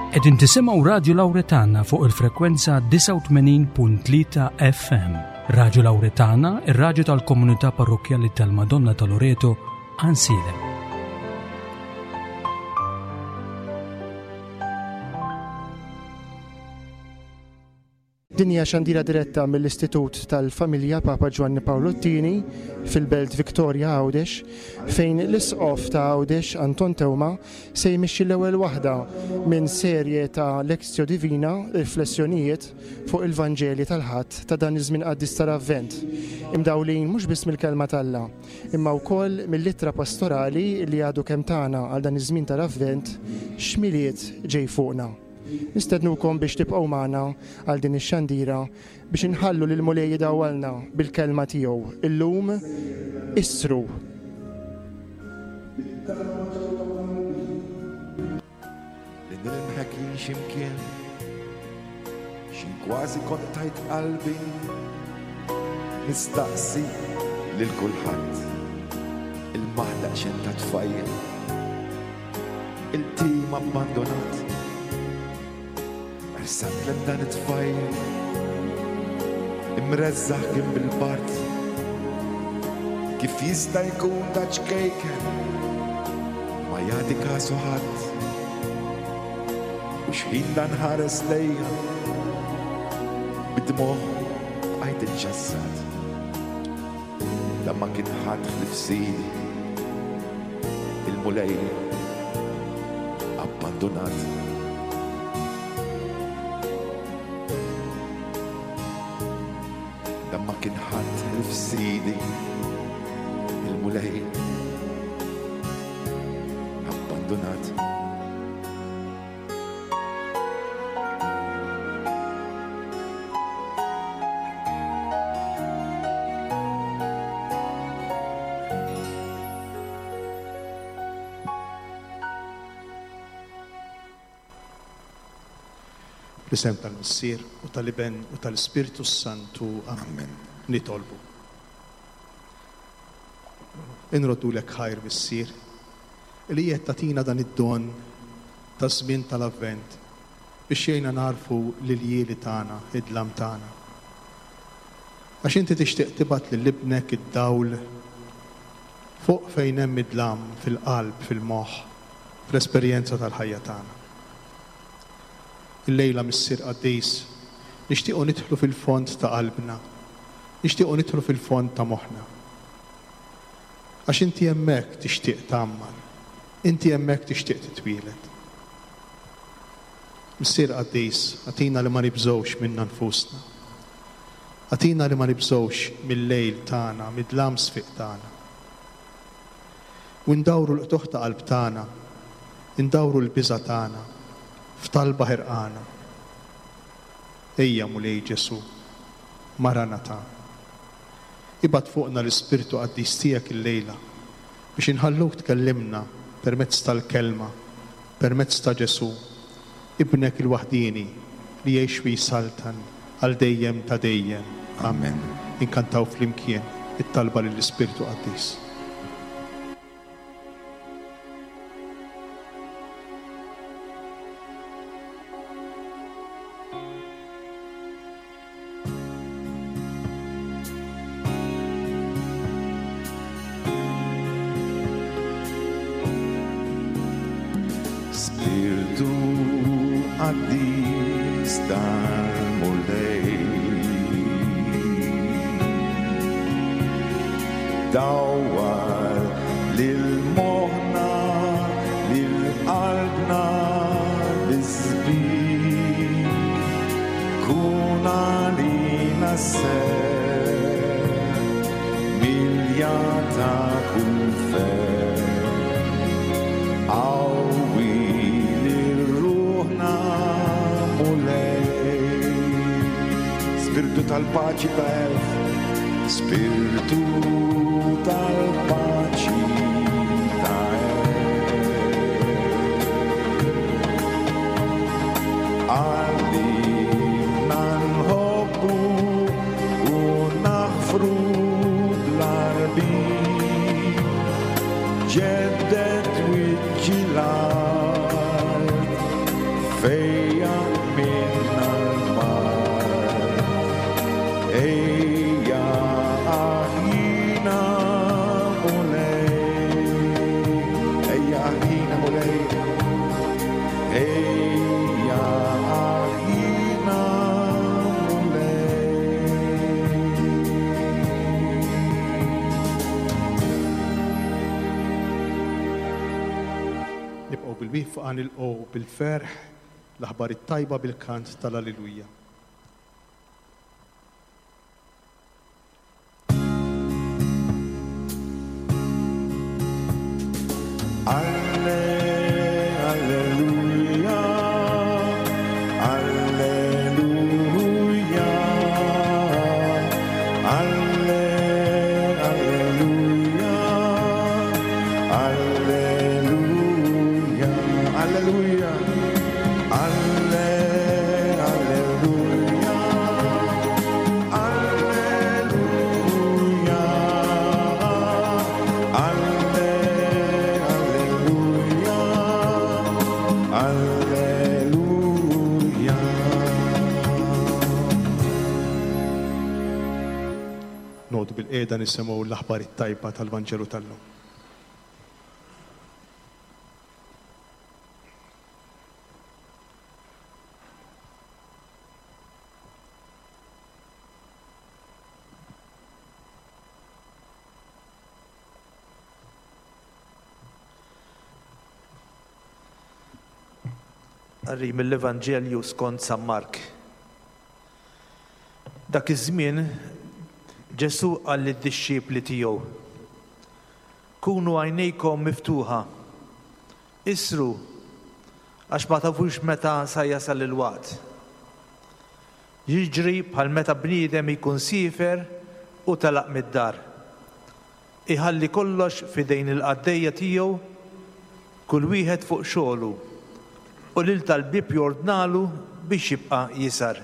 Qegħdin tisimgħu Radju Lawretana fuq il-frekwenza 89.3 FM. Radju Lawretana, ir-radju tal-Komunità Parrokjali tal-Madonna ta' Loreto, Ansilem. Dinja xandira diretta mill-Istitut tal-Familja Papa Giovanni Paolo II fil-Belt Victoria Għawdex, fejn l-isqof ta' Għawdex Anton Tewma se jmixxi l-ewwel waħda minn serje ta' Lexio Divina, riflessjonijiet fuq il-Vanġeli tal-Ħadd ta' dan iż-żmien qaddis tal-Avvent, imdawlin mhux biss mill-kelma tal-Alla, imma wkoll mill-littra pastorali li għadu kemm tagħna għal dan iż-żmien tal-Avvent x'miliet ġej fuqna. Nistednukom biex tibqgħu magħna għal din ix-xandira biex inħallu lil Mulej jidawwalna bil-kelma tiegħu. Illum issru. Li nilmħek x'imkien x'in kważi kont tajt qalbi nistaqsi lil kulħadd il-maħlaq x'in ta' tfajjel il-tim abbandonat Ersat l-dan it-tfajjel imrezzaħ kien bil-bart kif jista' jkun ta' ċkejken ma jagħti kasu ħadd u x'ħin dan ħares lejha bid-dmoħ għajt il-ġazzat da ma kien ħadd ħlifsili il-Mulej abbandonat ma kien ħadd f'sidi il-Mulej abbandonat. Bl-isem tal-Missier u tal-Iben u tal-Spiritu Santu. Amen. Nitolbu. Inroddu lek ħajr Missier li qed tagħtina dan id-don ta' żmien tal-Avvent biex jgħinna narfu l-iljeli tagħna, id-dlam tagħna. Għax inti tixtieq tibgħat lil ibnek id-dawl fuq fejn hemm id-dlam fil-qalb, fil-moħħ, fl-esperjenza tal-ħajja tagħna. Il-lejla Missier Qaddis nixtiequ nidħlu fil-fond ta' qalbna, nixtiequ nidħlu fil-fond ta' moħħna. Għax inti hemmhekk tixtieq tagħmel, inti hemmhekk tixtieq titwieled. Missier Qaddis, għatina li ma nibżgħux minna nfusna. Għatina li ma nibżgħux mill-lejl tagħna, mid-dlam sfiq tagħna. U ndawru l-qtuħ ta' qalb tagħna, ndawru l-biża' tagħna f'talba ħerqana. Ejja Mulej Ġesu, Maranata. Ibad fuqna l-Ispirtu Qaddis tiegħek il-lejla biex inħalluk tkellimna permezz tal-kelma, permezz ta' Ġesu, ibnek il-waħdini li jgħix fi saltan għal dejjem ta' dejjem. Amen. Inkantaw flimkien it-talba lill-Ispirtu Qaddis. Qaddis tal-Mulej dawwar lil-moħħna, lil-qalbna l-isbir kun għalina ser miljata kull fer Spiritu tal-paċi ta' Spiritu tal-paċi ta' għallimna nħobbu u naħfru bl-arbi ġeddet wiċċi l-art nibqgħu bil-wifqa nilqgħu bil-ferħ l-aħbar it-tajba bil-kant tal-Alleluja. Nodu bil-qiegħda nisimgħu l-aħbar it-tajba tal-Vanġelu tal-lum. Qarri mill-Evanġelju skont San Mark. Dak iż-żmien Ġesu qal lid-dixxiepli tiegħu: Kunu għajnejkom miftuħa, isru għax ma tafux meta sa jasal il-waqt. Jiġri bħal meta bniedem ikun sifer u telaq mid-dar. Iħalli kollox f'idejn il-qaddejja tiegħu, kull wieħed fuq xogħlu, u lil tal-bib jordnalu biex jibqa' jisar.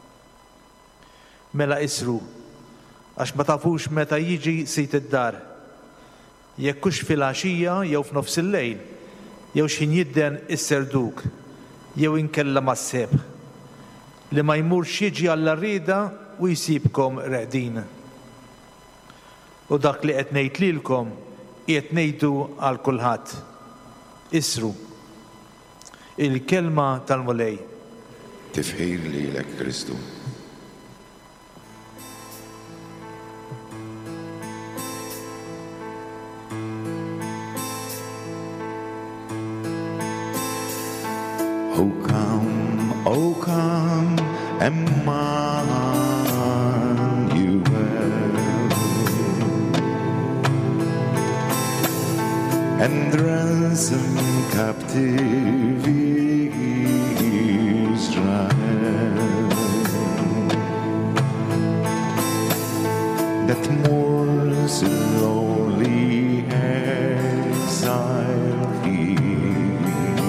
Mela isru għax ma tafux meta jiġi sit id-dar, jekk hux fil-għaxija jew f'nofs il-lejl, jew x'injidden is-serduk, jew inkella mas-sebħ, li ma jmurx jiġi għall-arrieda u jsibkom reqdin. U dak li qed ngħid lilkom qiegħed ngħidu għal kulħadd: isru. Il-kelma tal-Mulej. Tifħir lilek Kristu. O come, Emmanuel, and ransom captive Israel, that mourns in lonely exile here,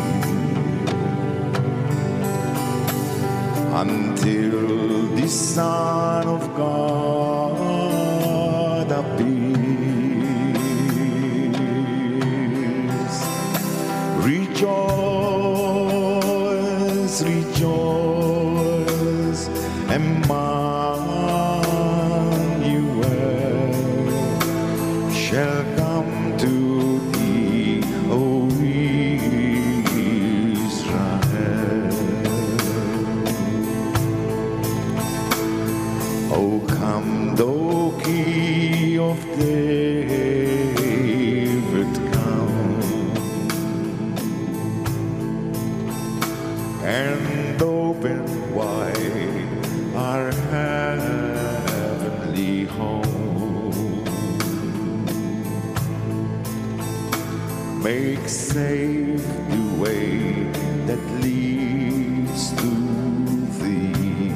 until the Son of God appears. Rejoice, rejoice, Emmanuel shall come to thee, O Israel. O come, thou Key of David, come, and open wide our heavenly home. Make safe the way that leads to thee,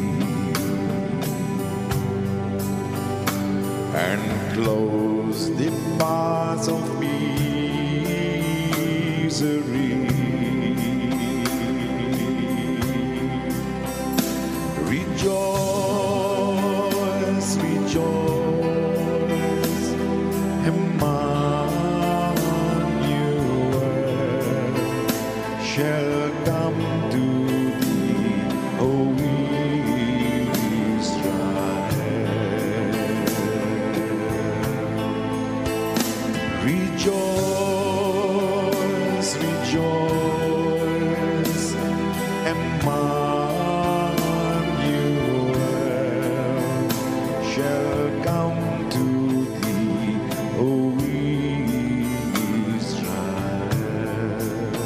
and close the paths of misery. Rejoice, rejoice, Emmanuel shall come to thee, O Israel. Rejoice, rejoice, Emmanuel shall come to thee, O Israel.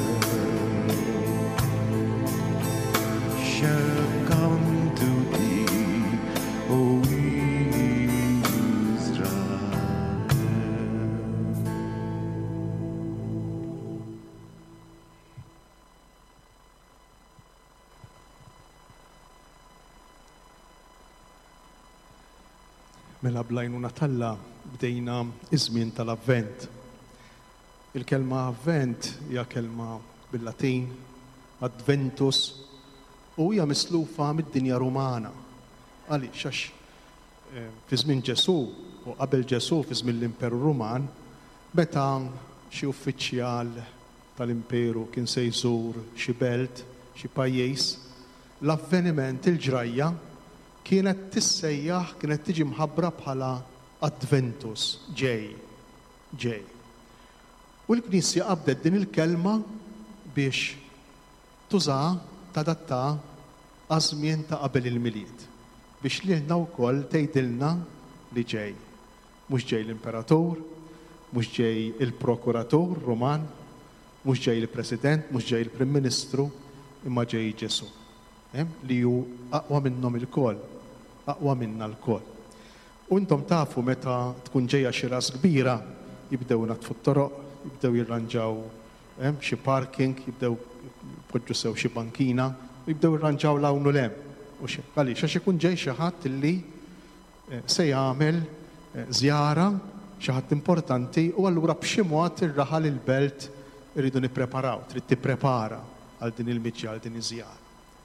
Mela blajnuna Alla bdejna iż-żmien tal-Avvent. Il-kelma Avvent hija kelma bil-Latin, Adventus, u hija mislufa mid-dinja Rumana. Għaliex għax fi żmien Ġesu u qabel Ġesu fi żmien l-Imperu Ruman, meta xi uffiċjal tal-Imperu kien se jżur xi belt, xi pajjiż, l-avveniment il-ġrajja kienet tissejjaħ, kienet tiġi mħabbra bħala Adventus, ġej. U l-Knisja qabdet din il-kelma biex tuża tadatta għażmien ta' qabel il-milied, biex lilna wkoll tgħidilna li ġej. Mhux ġej l-Imperatur, mhux ġej il-Prokuratur Ruman, mhux ġej il-President, mhux ġej il-Prim Ministru, imma ġej Ġesu. Li hu aqwa minnhom il-koll, aqwa minna l-koll. U intom tafu meta tkun ġejja xi ras kbira, jibdew natfu t-toroq, jibdew jirranġaw xi parking, jibdew poġġu sew xi bankina, u jibdew jirranġaw lawnu lem. Għaliex għax ikun ġej xi ħadd illi se jagħmel żjara, xi ħadd importanti, u allura b'xi mod ir-raħal il-belt irridu nippreparaw, trid tipprepara għal din il-miġġa, għal din iż-żjara.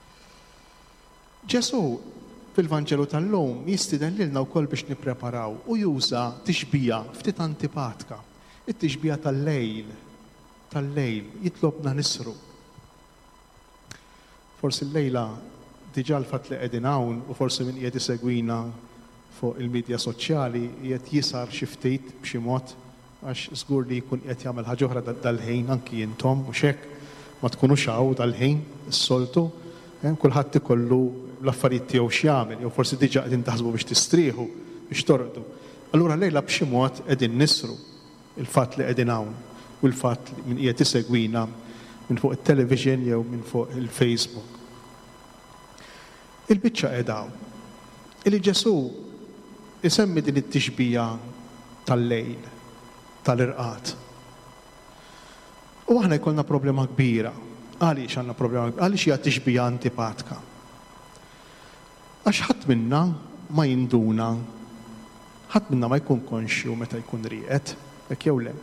Ġesu fil-Vanġelu tal-lum jistiden lilna wkoll biex nippreparaw u juża tixbija ftit antipatika. It-tixbija tal-lejl, jitlobna nisru. Forsi l-lejla diġà l-fatt li qegħdin hawn u forsi min qiegħed isegwina fuq il-medja soċjali qiegħed jisar xi ftit b'xi mod għax żgur li jkun qed jagħmel ħaġa oħra dal-ħin anki intom u hekk ma tkunux hawn dal-ħin is-soltu, kulħadd ikollu l-affarijiet tiegħu x'jagħmel, jew forsi diġà qegħdin taħsbu biex tistrieħu, biex torqdu. Allura lejla b'xi mod qegħdin nisru il-fatt li qegħdin hawn u l-fatt li min qiegħed isegwina minn fuq it-television jew minn fuq il-Facebook. Il-biċċa qiegħda hawn. Illi Ġesu isemmi din it-tixbija tal-lejl, tal-irqad. U aħna jkollna problema kbira. Għaliex għandna problema kbira? Għaliex hija tixbija antipatika? Għax ħadd minna ma jinduna, ħadd minna ma jkun konxju meta jkun rieqed, hekk jew le.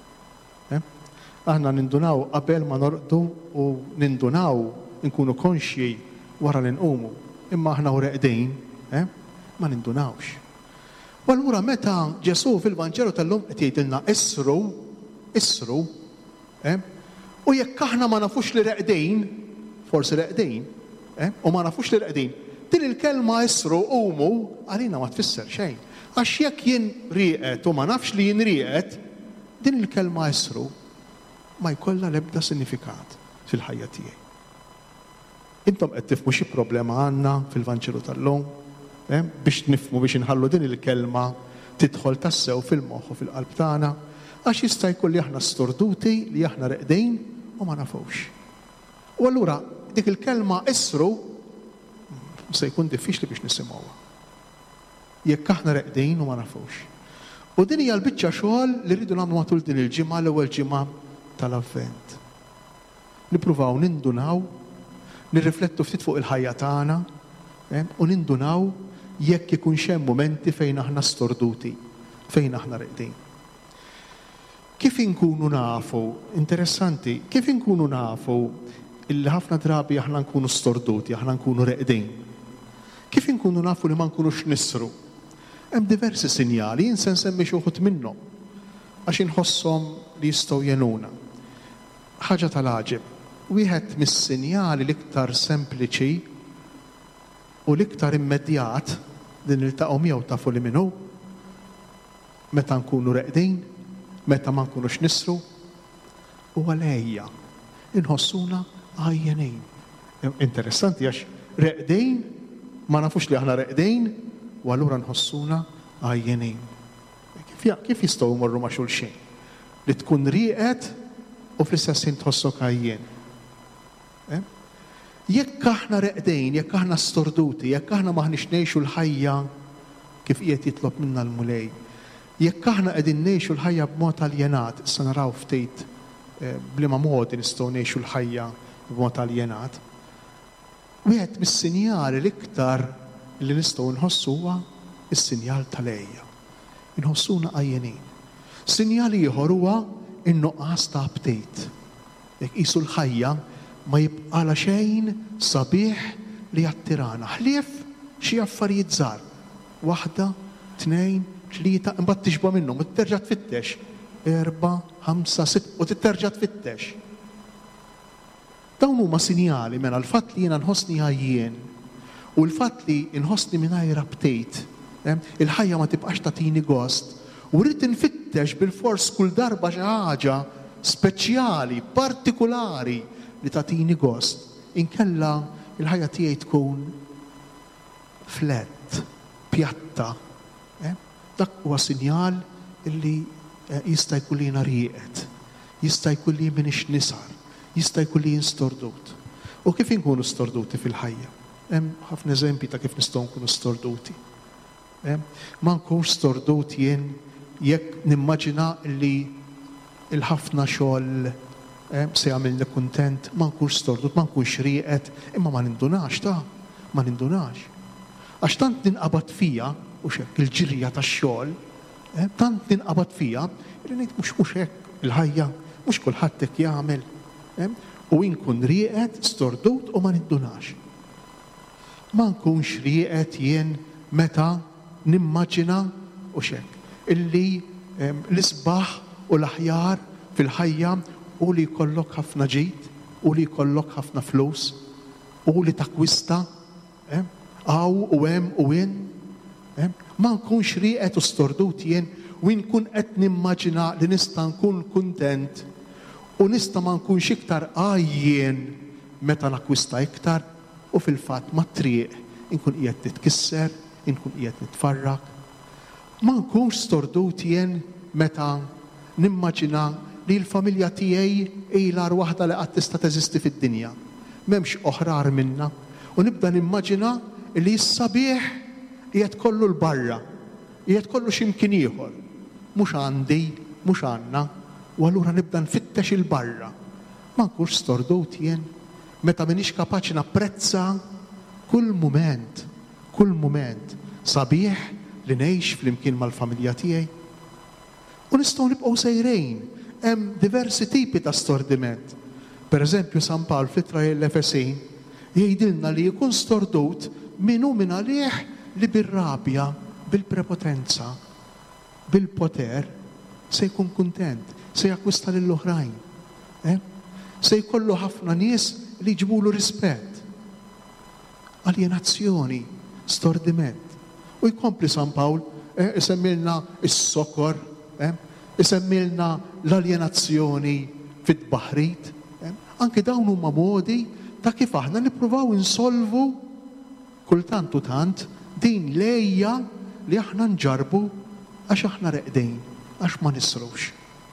Aħna nindunaw qabel ma norqdu u nindunaw nkunu konxji wara li nqumu, imma aħna reqdejn ma nindunawx. U allura meta Ġesu fil-Vanġelu tal-lum qed jgħidilna issru, u jekk aħna ma nafux li reqdejn, forsi reqdejn, u ma nafux li reqdejn, din il-kelma issru qumu għalina ma tfisser xejn. Għax jekk jien rieqed u ma nafx li jien rieqed, din il-kelma issru ma jkollha l-ebda sinifikat fil-ħajja tiegħi. Intom qed tifhmu xi problema għandna fil-Vanġelu tal-lum biex nifhmu biex inħallu din il-kelma tidħol tassew fil-moħħ u fil-qalb tagħna għax jista' jkun li aħna storduti li aħna reqdejn u ma nafux. U allura dik il-kelma issru se jkun diffiċli biex nisimgħuha. Jekk aħna reqdejn u ma nafux. U din hija l-biċċa xogħol li rridu nagħmlu matul din il-ġimgħa l-ewwel ġimgħa tal-Avvent. Nippruvaw nindunaw, nirriflettu ftit fuq il-ħajja tagħna u nindunaw jekk ikun hemm momenti fejn aħna storduti, fejn aħna reqdejn. Kif inkunu nafu, interessanti, kif inkunu nafu illi ħafna drabi aħna nkunu storduti, aħna nkunu reqdejn. Kif inkunu nafu li ma nkunux nisru? Hemm diversi sinjali, jien se nsemmi xi wħud minnhom għax inħosshom li jistgħu jenuna. Ħaġa tal-għaġeb, wieħed mis-sinjali l-iktar sempliċi u l-iktar immedjat din iltaqgħu miegħu tafu li minnu meta nkunu reqdejn, meta ma nkunux nisru, u għalejja inħossuna għajjenejn. Interessanti għax reqdejn ma nafux li aħna reqdejn u allura nħossuna għajjenejn. Kif jistgħu jmorru ma' xulxin? Li tkun rieqed u fl-istess ħin tħossok għajjen. Jekk aħna reqdejn, jekk aħna storduti, jekk aħna maħniex ngħixu l-ħajja kif qiegħed jitlob minna l-mulej, jekk aħna qegħdin ngħixu l-ħajja b'mod aljenat, issa naraw ftit bliema modi nistgħu ngħixu l-ħajja b'mod aljenat. Wieħed mis-sinjali l-iktar li nistgħu nħossu huwa is-sinjal tal-ejja. Inħossuna għajjenin. Sinjal ieħor huwa in-nuqqas ta' appetejt. Jekk qisu l-ħajja ma jibqala xejn sabiħ li jattirana. Ħlief xi affarijiet żgħar. 1, 2, 3, imbagħad tixba minnhom, terġa' tfittex. 4, 5, 6 u titterġa' tfittex. Dawn huma sinjali mela l-fatt li jiena nħossni għajjien u l-fatt li nħossni mingħajr appetejt. Il-ħajja ma tibqax tagħtini gost u rrid infittex bil-fors kull darba xi ħaġa speċjali, partikulari li tagħtini gost. Inkella il-ħajja tiegħi tkun flat, pjatta. Dak huwa sinjal illi jista' jkun li jiena rieqed, jista' jkun li minix nisar, jista' jkun li stordut. U kif inkunu storduti fil-ħajja? Hemm ħafna eżempji ta' kif nistgħu nkunu storduti. Ma nkunx stordut jien jekk nimmaġina li il-ħafna xogħol se jagħmilni kuntent, ma nkunx stordut, ma nkunx rieqed, imma ma nindunax ma nindunax. Għax tant ninqabad fija u xekk il-ġirja tax-xogħol, tant ninqabad fija li ngħid mhux hekk il-ħajja, mhux kulħadd hekk jagħmel. U inkun rieqed, stordut u ma nindunax. Ma nkunx rieqed jien meta nimmaġina u xekk illi l-isbaħ u l-aħjar fil-ħajja u li jkollok ħafna ġid u li jkollok ħafna flus u li takwista għaw u hemm u wien. Ma nkunx rieqed u stordut jien u nkun qed nimmaġina li nista' nkun kuntent u nista' ma nkunx iktar għajjien meta nakwista iktar u fil-fatt ma triq inkun qiegħed titkisser, inkun qiegħed nitfarrak. Ma nkunx stordut jien meta nimmaġina li l-familja tiegħi ilha waħda li qatt tista' teżisti fid-dinja. M'hemmx oħrar minnha u nibda nimmaġina li s-sabiħ qiegħed kollu l-barra, qiegħed kollu x'imkien ieħor. Mhux għandi, mhux għandna, u allura nibda nfittex il-barra. Ma nkunx stordut jien meta m'iniex kapaċi napprezza kull mument sabiħ li ngħix flimkien mal-familja tiegħi. U nistgħu nibqgħu sejrejn, hemm diversi tipi ta' stordiment. Pereżempju San Pawl fl-ittra l-Efesin jgħidilna li jkun stordut min hu min għalih li bir-rabja, bil-prepotenza, bil-poter se jkun kuntent, se jakkwista lill-oħrajn. Se jkollu ħafna nies li jġibulu rispett. Alienazzjoni, stordiment. U jkompli San Pawl, isemmilna is-sokor, isemmilna l-alienazzjoni fit-baħrit. Anke dawn huma modi ta' kif aħna nippruvaw insolvu kultant u tant din lejja li aħna nġarbu għax aħna reqdejn, għax ma nisrux.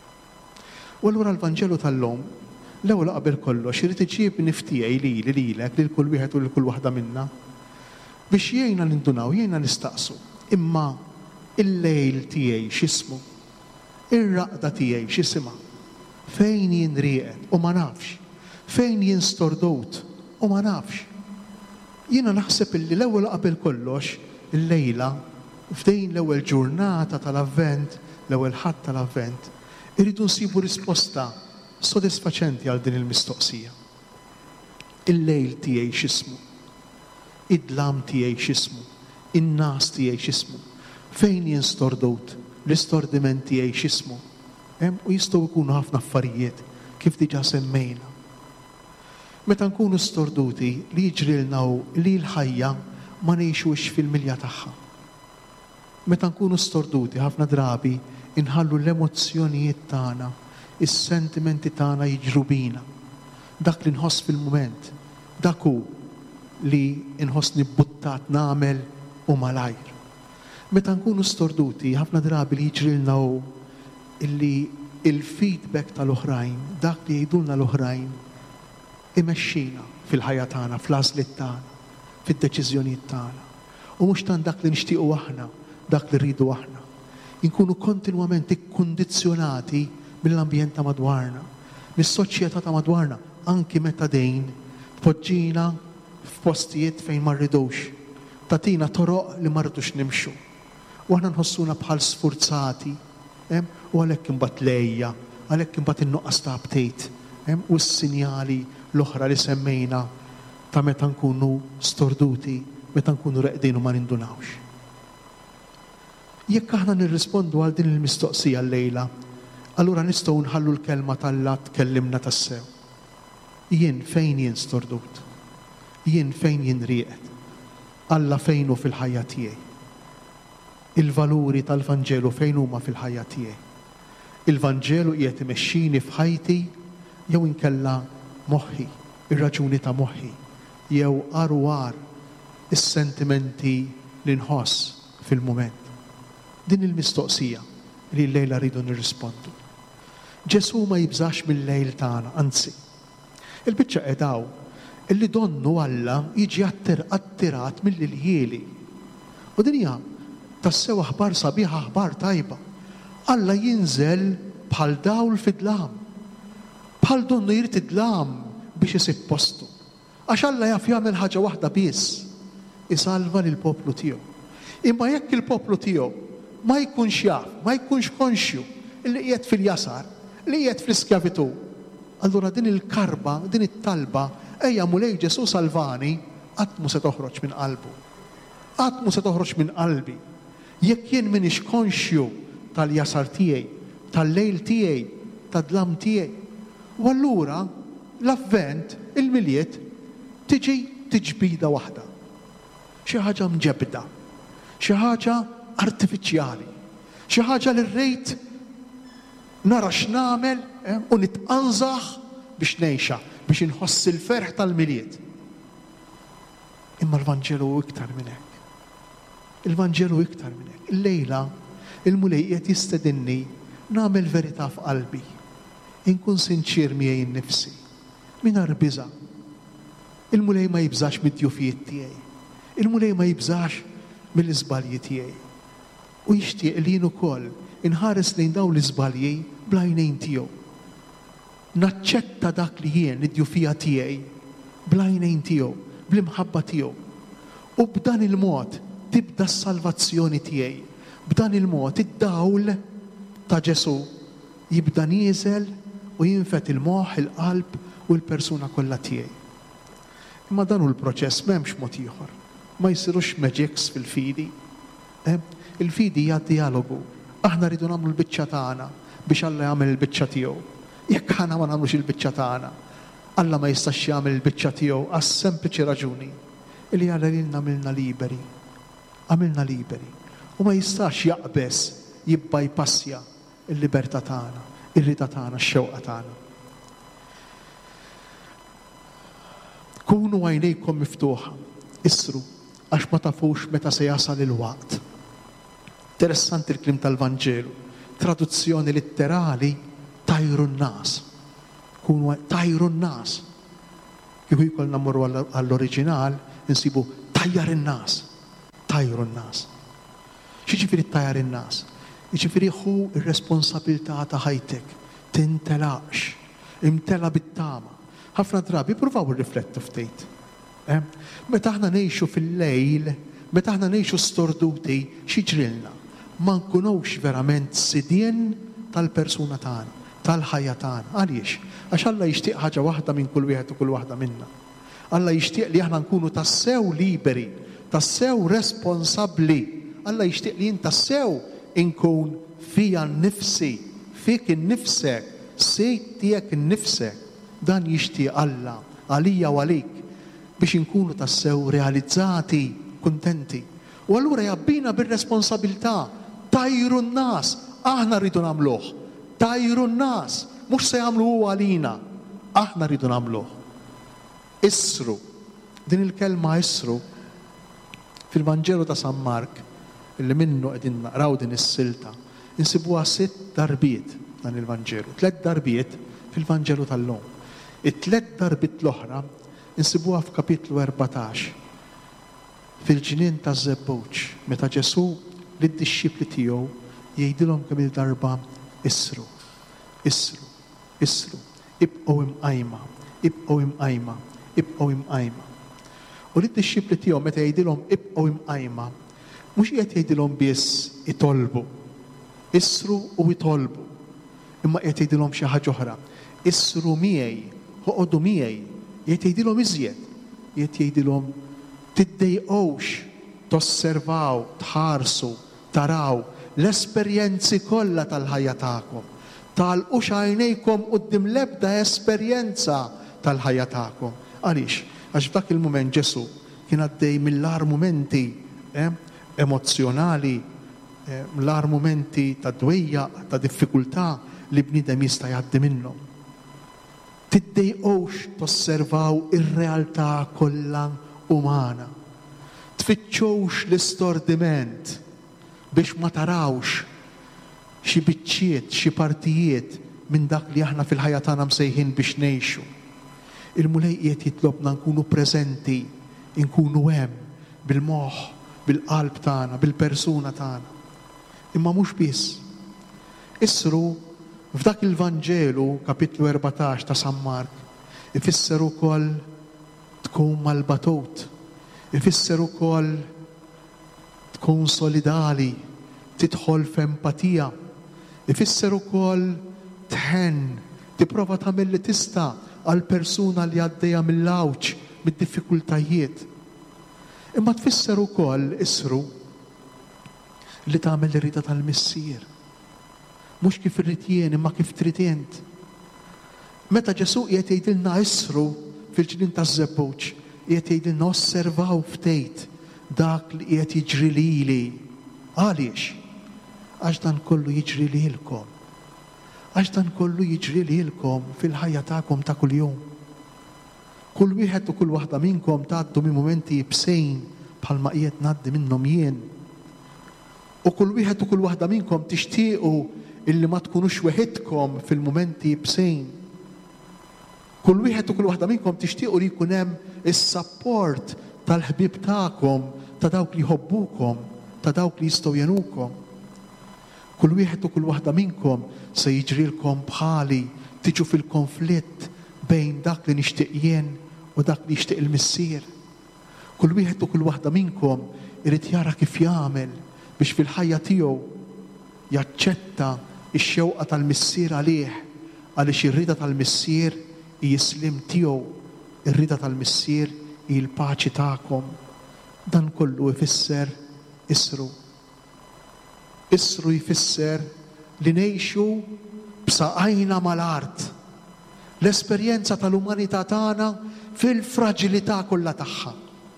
U allura l-Vanġelu tal-lum l-ewwel qabel kollox irid iġib niftijaj lilek lil kull wieħed u lil kull waħda minna biex jgħinna nindunaw, jgħinna nistaqsu. Imma il-lejl tiegħi x'ismu? Ir-raqda tiegħi x'isima? Fejn jien rieqed u ma nafx? Fejn jien stordut u ma nafx? Jiena naħseb illi l-ewwel qabel kollox il-lejla f'dejn l-ewwel ġurnata tal-Avvent, l-ewwel ħadd tal-Avvent, irridu nsibu risposta sodisfaċenti għal din il-mistoqsija. Il-lejl tiegħi x'ismu? Id-dlam tiegħi x'ismu? In-nas tiegħi x'ismu? Fejn jien stordut? L-istordiment tiegħi x'ismu? U jistgħu jkunu ħafna affarijiet kif diġà semmejna. Meta nkunu storduti li jiġrilna li l-ħajja ma ngħixux fil-milja tagħha. Meta nkunu storduti ħafna drabi inħallu l-emozzjonijiet tagħna, is-sentimenti tagħna jiġru bina. Dak li nħoss fil-mument, dak hu li nħossni buttat nagħmel u malajr. Meta nkunu storduti ħafna drabi li jiġrilna illi il-feedback tal-oħrajn, dak li jgħidulna l-oħrajn, imexxina fil-ħajja tagħna, fl-għażliet tagħna, fid-deċiżjonijiet tagħna. U mhux tant dak li nixtiequ aħna, dak li rridu aħna. Inkunu kontinwament ikkundizzjonati mill-ambjent ta' madwarna, mis-soċjetà ta' madwarna, anki meta dejn tpoġġina f'postijiet fejn ma rridux, tatina toroq li ma rridux nimxu. U aħna nħossuna bħal sfurzati, u għalhekk imbagħad lejja, għalhekk imbagħad in-nuqqas ta' update, u s-sinjali l-oħra li semmejna ta' meta nkunu storduti, meta nkunu reqdin u ma nindunawx. Jekk aħna nirrispondu għal din il-mistoqsija llejla, allura nistgħu nħallu l-kelma tal-lat tkellimna tas-sew. Jien fejn jien stordut? Jien fejn jien rieqed? Alla fejn hu fil-ħajja tiegħi? Il-valuri tal-Vanġelu fejn huma fil-ħajja tiegħi? Il-Vanġelu qiegħed imexxini f'ħajti jew inkella moħħi, ir-raġuni ta' moħħi, jew arwar is-sentimenti li nħoss fil-mument. Din il-mistoqsija li l-lejla rridu nirrispondu. Ġesu ma jibżax mill-lejl tagħna, anzi. Il-biċċa qedaw illi donnu Alla jiġi attirat mill-iljieli. U din hija tassew aħbar sabiħa, aħbar tajba. Alla jinżel bħal dawl fid-dlam. Bħal donnu jrid id-dlam biex isib postu. Għax Alla jaf jagħmel ħaġa waħda biss, isalva lill-poplu tiegħu. Imma jekk il-poplu tiegħu ma jkunx jaf, ma jkunx konxju li qiegħed fil-jasar, li qiegħed fl-iskjavitu, allura din il-karba, din it-talba ejja mulej Ġesu salvani qatt mu se toħroġ minn qalbu. Qatt mu se toħroġ minn qalbi. Jekk jien m'iniex konxju tal-jasar tiegħi, tal-lejl tiegħi, tad-dlam tiegħi. U allura l-avvent, il-miliet, tiġi tiġbida waħda. Xi ħaġa mġebda, xi ħaġa artifiċjali, xi ħaġa li rrejt nara x'nagħmel u nitqanżaħ biex ngħixha, biex inħoss il-ferħ tal-miliet. Imma l-Vanġelu iktar minn hekk. Il-Vanġelu iktar minn hekk. Illejla il-mulej qiegħed jistedinni nagħmel verità f'qalbi. Inkun sinċir miegħi nnifsi, mingħajr biża'. Il-mulej ma jibżax mid-djufijiet tiegħi. Il-mulej ma jibżax mill-iżbalji tiegħi. U jixtieq li jien ukoll inħares lejn dawn l-iżbalji bl-għajnejn tiegħu. Naċċetta dak li jien id-djufija tiegħi bl-għajnejn tiegħu, bl-imħabba tiegħu. U b'dan il-mod tibda s-salvazzjoni tiegħi. B'dan il-mod id-dawl ta' Ġesu jibda nieżel u jinfet il-moħħ, il-qalb u l-persuna kollha tiegħi. Imma dan hu l-proċess m'hemmx mod ieħor. Ma jsirux magics fil-fidi. Il-fidi hija dialogu. Aħna rridu nagħmlu l-biċċa tagħna biex Alla jagħmel il-biċċa tiegħu. Jekk aħna ma nagħmlux il-biċċa tagħna, Alla ma jistax jagħmel il-biċċa tiegħu għas sempliċi raġuni li Alla lilna għamilna liberi. Għamilna liberi. U ma jistax jaqbes jibbajpassja il-libertà tagħna, ir-rida tagħna, x-xewqa tagħna. Kunu għajnejkom miftuħa, isru, għax ma tafux meta se jasal il-waqt. Interessanti il-klim tal-Vanġelu. Traduzzjoni litterali tajru n-nas. Kunu tajru n-nas. Kieku jkollna mmorru għall-oriġinal, insibu tajjar in-nas. Tajru n-nas. X'jiġifieri tajjar in-nas? Jiġifieri ħu ir-responsabilità ta' ħajtek. Tintelaqx. Imtela bit-tama. Ħafna drabi pruvaw irriflettu ftit. Meta aħna ngħixu fil-lejl, meta aħna ngħixu storduti, x'jiġrilna? Ma nkunux verament sidien tal-persuna tagħna, tal-ħajja tagħna. Għaliex? Għax Alla jixtieq ħaġa waħda minn kull wieħed u kull waħda minna. Alla jixtieq li aħna nkunu tassew liberi, tassew responsabbli. Alla jixtieq li jien tassew inkun fija nnifsi, fik innifsek, sejt tiegħek innifsek. Dan jixtieq Alla għalija u għalik biex inkunu tassew realizzati, kuntenti. U allura jabbina bir-responsabilità. Tajru n-nas, aħna rridu nagħmluh. Tajru n-nas, mhux se jagħmlu huwa għalina, aħna rridu nagħmluh. Isru, din il-kelma isru fil-Vanġelu ta' San Mark, illi minnu qegħdin naqraw din is-silta, insibuha 6 darbiet dan il-Vanġelu, 3 darbiet fil-Vanġelu tal-lum. It-3 darbiet l-oħra insibuha f'kapitlu 14 fil-ġnien ta' Żebbuġ, meta Ġesu lid-dixxipli tiegħu jgħidilhom kemm il-darba isru, isru, isru, ibqgħu imqajma, ibqgħu imqajma, ibqgħu imqajma. U lid-dixxipli tiegħu meta jgħidilhom ibqgħu imqajma, mhux qiegħed jgħidilhom biss itolbu. Isru u jitolbu. Imma qed jgħidilhom xi ħaġa oħra. Isru miegħi, oqgħodu miegħi, qed jgħidilhom iżjed. Qed jgħidilhom tiddejqgħux, tosservaw, tħarsu, taraw l-esperjenzi kollha tal-ħajja tagħkom. Tagħlqux għajnejkom quddiem l-ebda esperjenza tal-ħajja tagħkom. Għaliex? Għax f'dak il-mument Ġesu kien għaddej mill-ar momenti emozjonali, l-ar momenti ta' dwejja, ta' diffikultà li bniedem jista' jgħaddi minnhom. Tiddejqgħux tosservaw ir-realtà kollha umana. Tfittxux l-istordiment biex ma tarawx xi biċċiet, xi partijiet minn dak li aħna fil-ħajja tagħna msejħin biex ngħixu. Il-mulej qiegħed jitlobna nkunu preżenti, nkunu hemm bil-moħħ, bil-qalb tagħna, bil-persuna tagħna. Imma mhux biss. Isru f'dak il-Vanġelu kapitlu 14 ta' San Mark ifisser ukoll tkun mal-batut, ifisser ukoll tkun solidali, tidħol f'empatija, ifisser ukoll tħenn, tipprova tagħmel li tista' għal persuna li għaddejja mill-awġ, mid-diffikultajiet. Imma tfisser ukoll isru li tagħmel ir-rida tal-missier. Mhux kif irrid jien imma kif trid int. Meta Ġesu qiegħed jgħidilna isru fil-ġnien taż-żebbuġ, qiegħed jgħidilna osservaw ftejt dak li qiegħed jiġri lili. Għaliex? Għax dan kollu jiġri lilkom. Għax dan kollu jiġri lilkom fil-ħajja tagħkom ta' kuljum. Kull wieħed u kull waħda minnkom tgħaddu minn momenti bsejn bħalma qiegħed ngħaddi minnhom jien. U kull wieħed u kull waħda minnkom tixtiequ illi ma tkunux weħidkom fil-momenti bsejn. Kull wieħed u kull waħda minnkom tixtiequ li jkun hemm is-sapport tal-ħbieb tagħkom, ta' dawk li jħobbukom, ta' dawk li jistgħu jenukom. Kull wieħed u kull waħda minnkom se jiġrilkom bħali tiġu fil-konflitt bejn dak li nixtieq jien u dak li jixtieq il-missier. Kull wieħed u kull waħda minnkom irid jara kif jagħmel biex fil-ħajja tiegħu jaċċetta x-xewqa tal-missier għalih għaliex ir-rida tal-missier hi jislim tiegħu, ir-rida tal-missier hi l-paċi tagħkom. Dan kollu ifisser isru. Isru jfisser li ngħixu b'saqajna mal-art. L-esperjenza tal-umanità tagħna fil-fraġilità kollha tagħha.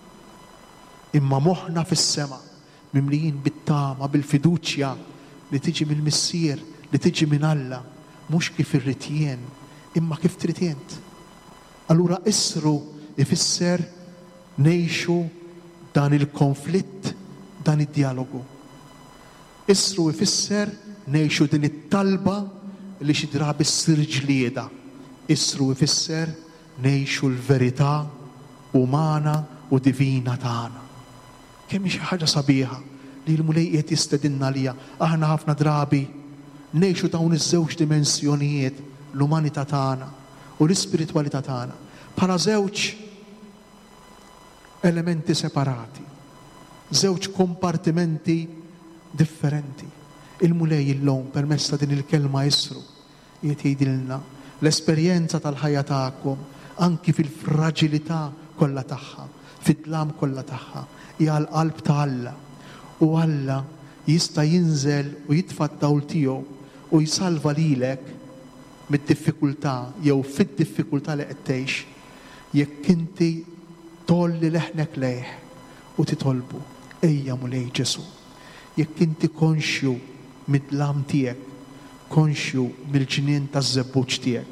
Imma moħħna fis-sema, mimlijin bit-tama, bil-fiduċja li tiġi mill-missier, li tiġi minn Alla, mhux kif irrid jien, imma kif trid int. Allura isru ifisser ngħixu dan il-konflitt, dan id-dialogu. Isru ifisser ngħixu din it-talba li xi drabi ssir ġlieda. Isru ifisser ngħixu l-verità umana u divina tagħna. Kemm hi xi ħaġa sabiħa li l-mulej qed jistedinna lija. Aħna ħafna drabi ngħixu dawn iż-żewġ dimensjonijiet, l-umanità tagħna u l-ispiritwalità tagħna bħala żewġ elementi separati, żewġ kompartimenti differenti. Il-mulej illum permezz ta' din il-kelma isru qiegħed jgħidilna l-esperjenza tal-ħajja tagħkom anki fil-fraġilità kollha tagħha, fid-dlam kollha tagħha, hija l-qalb ta' Alla. U Alla jista' jinżel u jitfa' d-dawl tiegħu u jsalva lilek mid-diffikultà jew fid-diffikultà li qed tgħix jekk inti tolli leħnek lejh u titolbu ejja mulej Ġesu. Jekk inti konxju mid-dlam tiegħek, konxju mill-ġnien taż-żebbuġ tiegħek.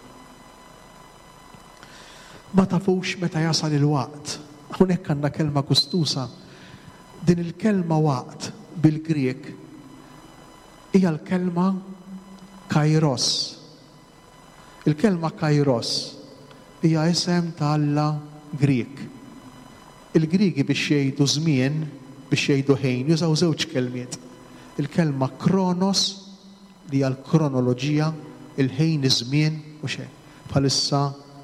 Ma tafux meta jasal il-waqt. Hawnhekk għandna kelma kustusa. Din il-kelma waqt bil-Griek hija l-kelma kairos. Il-kelma kairos hija isem ta' Alla Griek. Il-Griegi biex jgħidu żmien, biex jgħidu ħin, jużaw żewġ kelmiet. Il-kelma kronos li hija l-kronoloġija, il-ħin iż-żmien u xejn. Bħalissa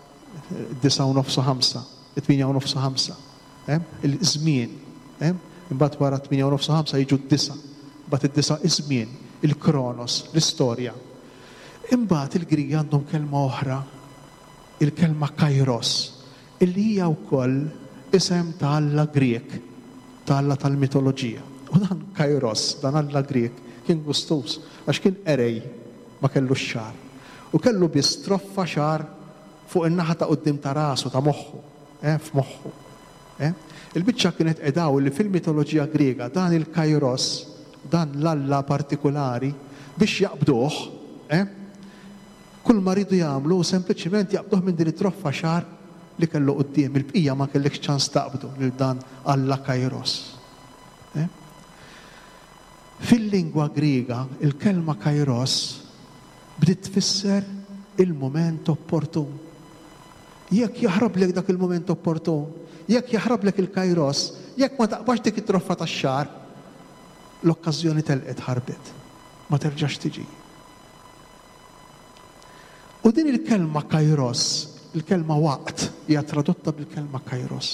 9:05, 8:05. Il-żmien. Imbagħad wara 8:05 jiġu d-9. bat id-disa iż-żmien, il-kronos, l-istorja. Imbagħad il-Grigi għandhom kelma oħra, il-kelma kairos, illi hija wkoll isem ta' Alla Grek, ta' Alla tal-mitoloġija. U dan kairos, dan Alla Grek, kien gustus, għax kien erej, ma kellu x-xar. U kellu biss troffa xar fuq in-naħa ta' qudiem ta' rasu, ta' moħħu, f'moħħu. Il-biċċa kienet edaw li fil-mitoloġija Griega dan il-kairos, dan l-Alla partikolari, biex jaqbduh, kull ma ridu jagħmlu sempliċiment jaqbduh minn din it-troffa xar li kellu quddiem, il-bqija ma kellekx ċans taqbdu lil dan Alla kairos. Fil-lingwa Griega il-kelma kairos bdiet tfisser il-moment opportun. Jekk jaħrablek dak il-moment opportun, jekk jaħrablek il-kairos, jekk ma taqbax dik it-troffa tax-xar, l-okkażjoni telqet ħarbet, ma terġax tiġi. U din il-kelma kairos, il-kelma waqt, hija tradotta bil-kelma kairos.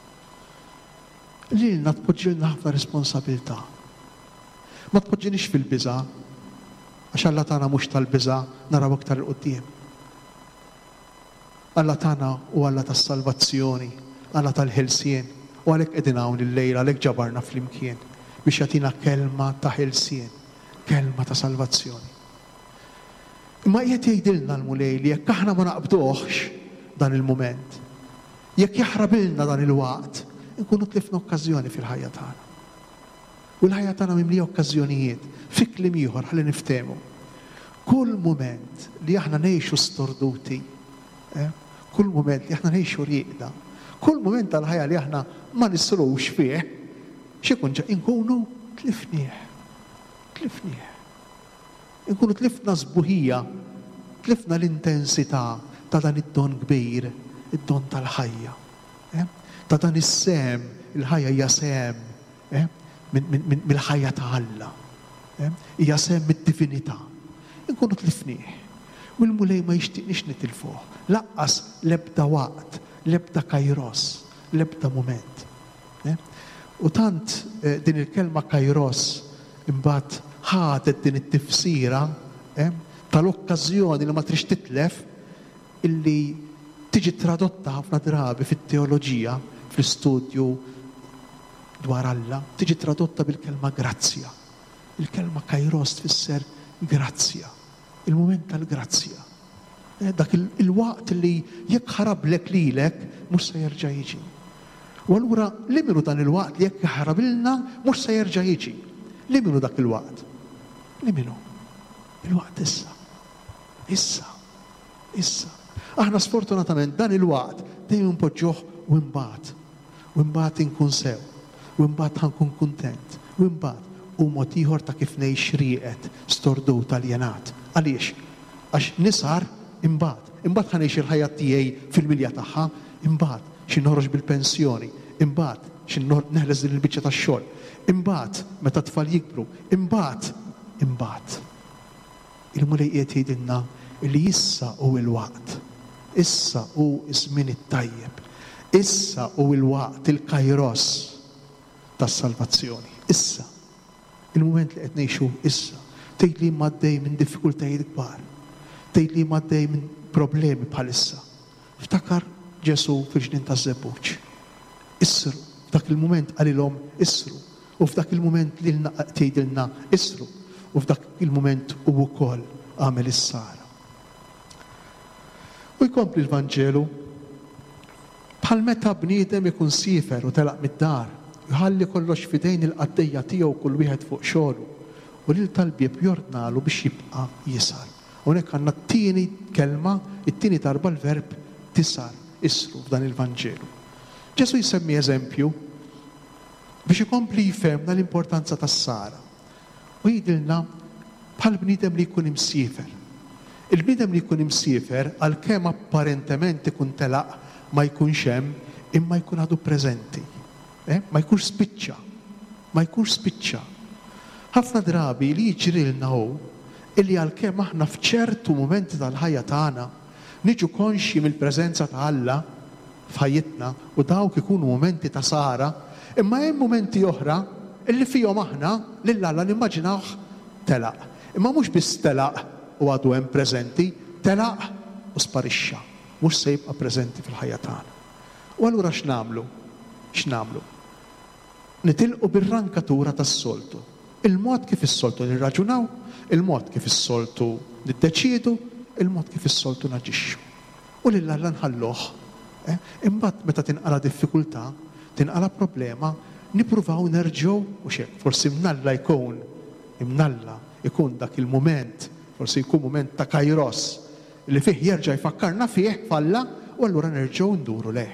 Lilna tpoġġilna ħafna responsabilità. Ma tpoġġinix fil-biża, għax Alla tagħna mhux tal-biża naraw iktar il-qudiem. Alla tagħna u Alla tas-salvazzjoni, Alla tal-ħelsien, u għalhekk qegħdin hawn il-lejla, għalhekk ġabarna flimkien biex jagħtina kelma ta' ħelsien, kelma ta' salvazzjoni. Imma qiegħed jgħidilna l-mulej li jekk aħna ma naqbduhx dan il-mument, jekk jaħrabilna dan il-waqt, nkunu tlifna okkażjoni fil-ħajja tagħna. U l-ħajja tagħna mimlija okkażjonijiet fi kliem ieħor ħalli niftehmu. Kull mument li aħna ngħixu storduti, kull mument li aħna ngħixu rieqda, kull mument tal-ħajja li aħna ma nisrux fih, x'ikun inkunu tlifnieh. Inkunu tlifna żbuħija, tlifna l-intensità ta' dan id-don kbir, id-don tal-ħajja. Ta' dan is-sem, il-ħajja hija sem mill-ħajja ta' Alla. Hija sem mid-divinità. Inkunu tlifnieh. U l-mulej ma jixtieqniex nitilfuh. Laqqas l-ebda waqt, l-ebda kairos, l-ebda mument. U tant din il-kelma kairos imbagħad ħadet din it-tifsira tal-okkażjoni li ma trix titlef illi tiġi tradotta ħafna drabi fit-teoloġija, fl-istudju dwar Alla, tiġi tradotta bil-kelma grazzja. Il-kelma kairos tfisser grazzja, il-moment tal-grazzja. Dak il-waqt li jekk ħarablek lilek mhux se jerġa' jiġi. U allura li minu dan il-waqt li jekk ħarabilna mhux se jerġa' jiġi. Li minu dak il-waqt? Li minu? Il-waqt issa. Issa. Aħna sfortunatament dan il-waqt dejjem npoġġuh u mbagħad inkun sew, u mbagħad ħankun kuntent, u mbagħad u mod ieħor ta' kif ngħix rieqed stordut aljenat. Għaliex? Għax nisar imbagħad ħanejx il-ħajja tiegħi fil-milja tagħha, imbagħad xi noħroġ bil-pensjoni, imbagħad xi neħles din il-biċċa tax-xogħol, imbagħad meta tfal jikbru, imbagħad. Il-mulej qiegħed jgħidilna li issa hu l-waqt. Issa hu żmien it-tajjeb. Issa hu l-waqt il-kairos tas-salvazzjoni. Issa. Il-mument li qed ngħixu issa. Tgħidli maddej minn diffikultajiet kbar. Tgħidli maddej minn problemi bħalissa. Ftakar Ġesu fil-ġnien taż-żebbuġ. Issru. F'dak il-mument qalilhom issru. U f'dak il-mument li tgħidilna issru. U f'dak il-mument hu wkoll għamel is-sara. U jkompli l-Vanġelu bħal meta bniedem ikun sifer u telaq mid-dar, jħalli kollox fidejn il-qaddejja tiegħu kull wieħed fuq xogħlu u lil tal-bieb jordnalu biex jibqa' jisar. Hawnhekk għandna t-tieni kelma, it-tieni darba l-verb tisar, isru f'dan il-Vanġelu. Ġesu jsemmi eżempju biex ikompli jifhemna l-importanza tas-sara. U jgħidilna bħal bniedem li jkun imsiefer. Il-bniedem li jkun imsiefer għalkemm apparentement ikun telaq ma jkunx hemm imma jkun għadu preżenti. Ma jkunx spiċċa. Ħafna drabi li jiġrilna hu illi għalkemm aħna f'ċertu momenti tal-ħajja tagħna niġu konxi mill-preżenza ta' Alla f'ħajjitna u dawk ikunu momenti ta' sara, imma hemm momenti oħra illi fihom aħna lill-Alla nimmaġinawh telaq. Imma mhux biss telaq u għadu hemm preżenti, telaq u sparixxa, mhux se jibqa' preżenti fil-ħajja tagħna. U allura x'nagħmlu? X'nagħmlu? Nitilqu bir-rankatura tas-soltu. Il-mod kif is-soltu nirraġunaw, il-mod kif is-soltu niddeċiedu, il-mod kif is-soltu naġixxu. U lill-Alla nħalluh. Imbagħad meta tinqala diffikultà, tinqala problema, nippruvaw nerġgħu u x'hekk forsi imnalla ikun dak il-mument, forsi jkun mument ta' kairos li fih jerġa' jfakkarna fih falla u allura nerġgħu nduru leh.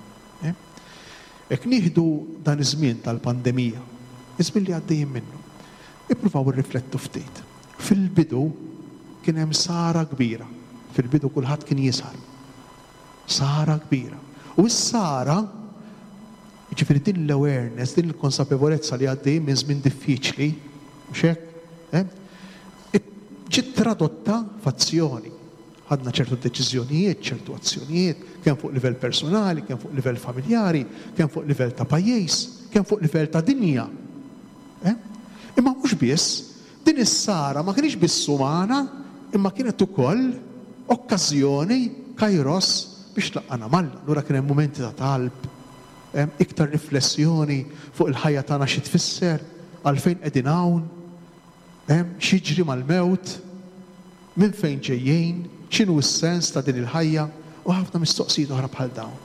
Hekk nieħdu dan iż-żmien tal-pandemija, iż-żmien li għaddejjin minnu, ippruvaw irriflettu ftit. Fil-bidu kien hemm sara kbira. Fil-bidu kulħadd kien jisħar. Sara kbira. U s-sara, ġifieri din l-awareness, din il-konsapevolezza li għaddejjin minn żmien diffiċli, mhux hekk? Ġiet tradotta f'azzjoni. Ħadna ċertu deċiżjonijiet, ċertu azzjonijiet, kemm fuq livell personali, kemm fuq livell familjari, kemm fuq livell ta' pajjiż, kemm fuq livell ta' dinja. Imma mhux biss, din is-sara ma kienx biss umana, imma kienet ukoll okkażjoni kairos biex tlaqqana Malla. Allura kien hemm mumenti ta' talb, iktar riflessjoni fuq il-ħajja tagħna xi tfisser, għalfejn qegħdin hawn, x'jiġri mal-mewt, minn fejn ġejjin, x'inhu s-sens ta' din il-ħajja u ħafna mistoqsijiet oħra bħal dawn.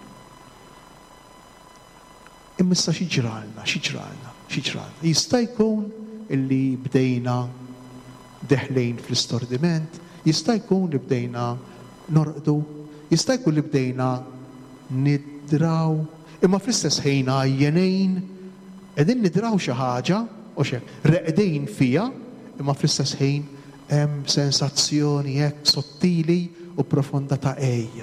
Imma issa x'jiġralna. Jista' jkun illi bdejna deħlejn fl-istordiment, jista' jkun li bdejna norqdu, jista' jkun li bdejna nidraw, imma fl-istess ħin għajjenejn qegħdin nidraw xi ħaġa u reqdejn fiha, imma fl-istess ħin hemm sensazzjoni hekk sottili u profonda ta' ejja.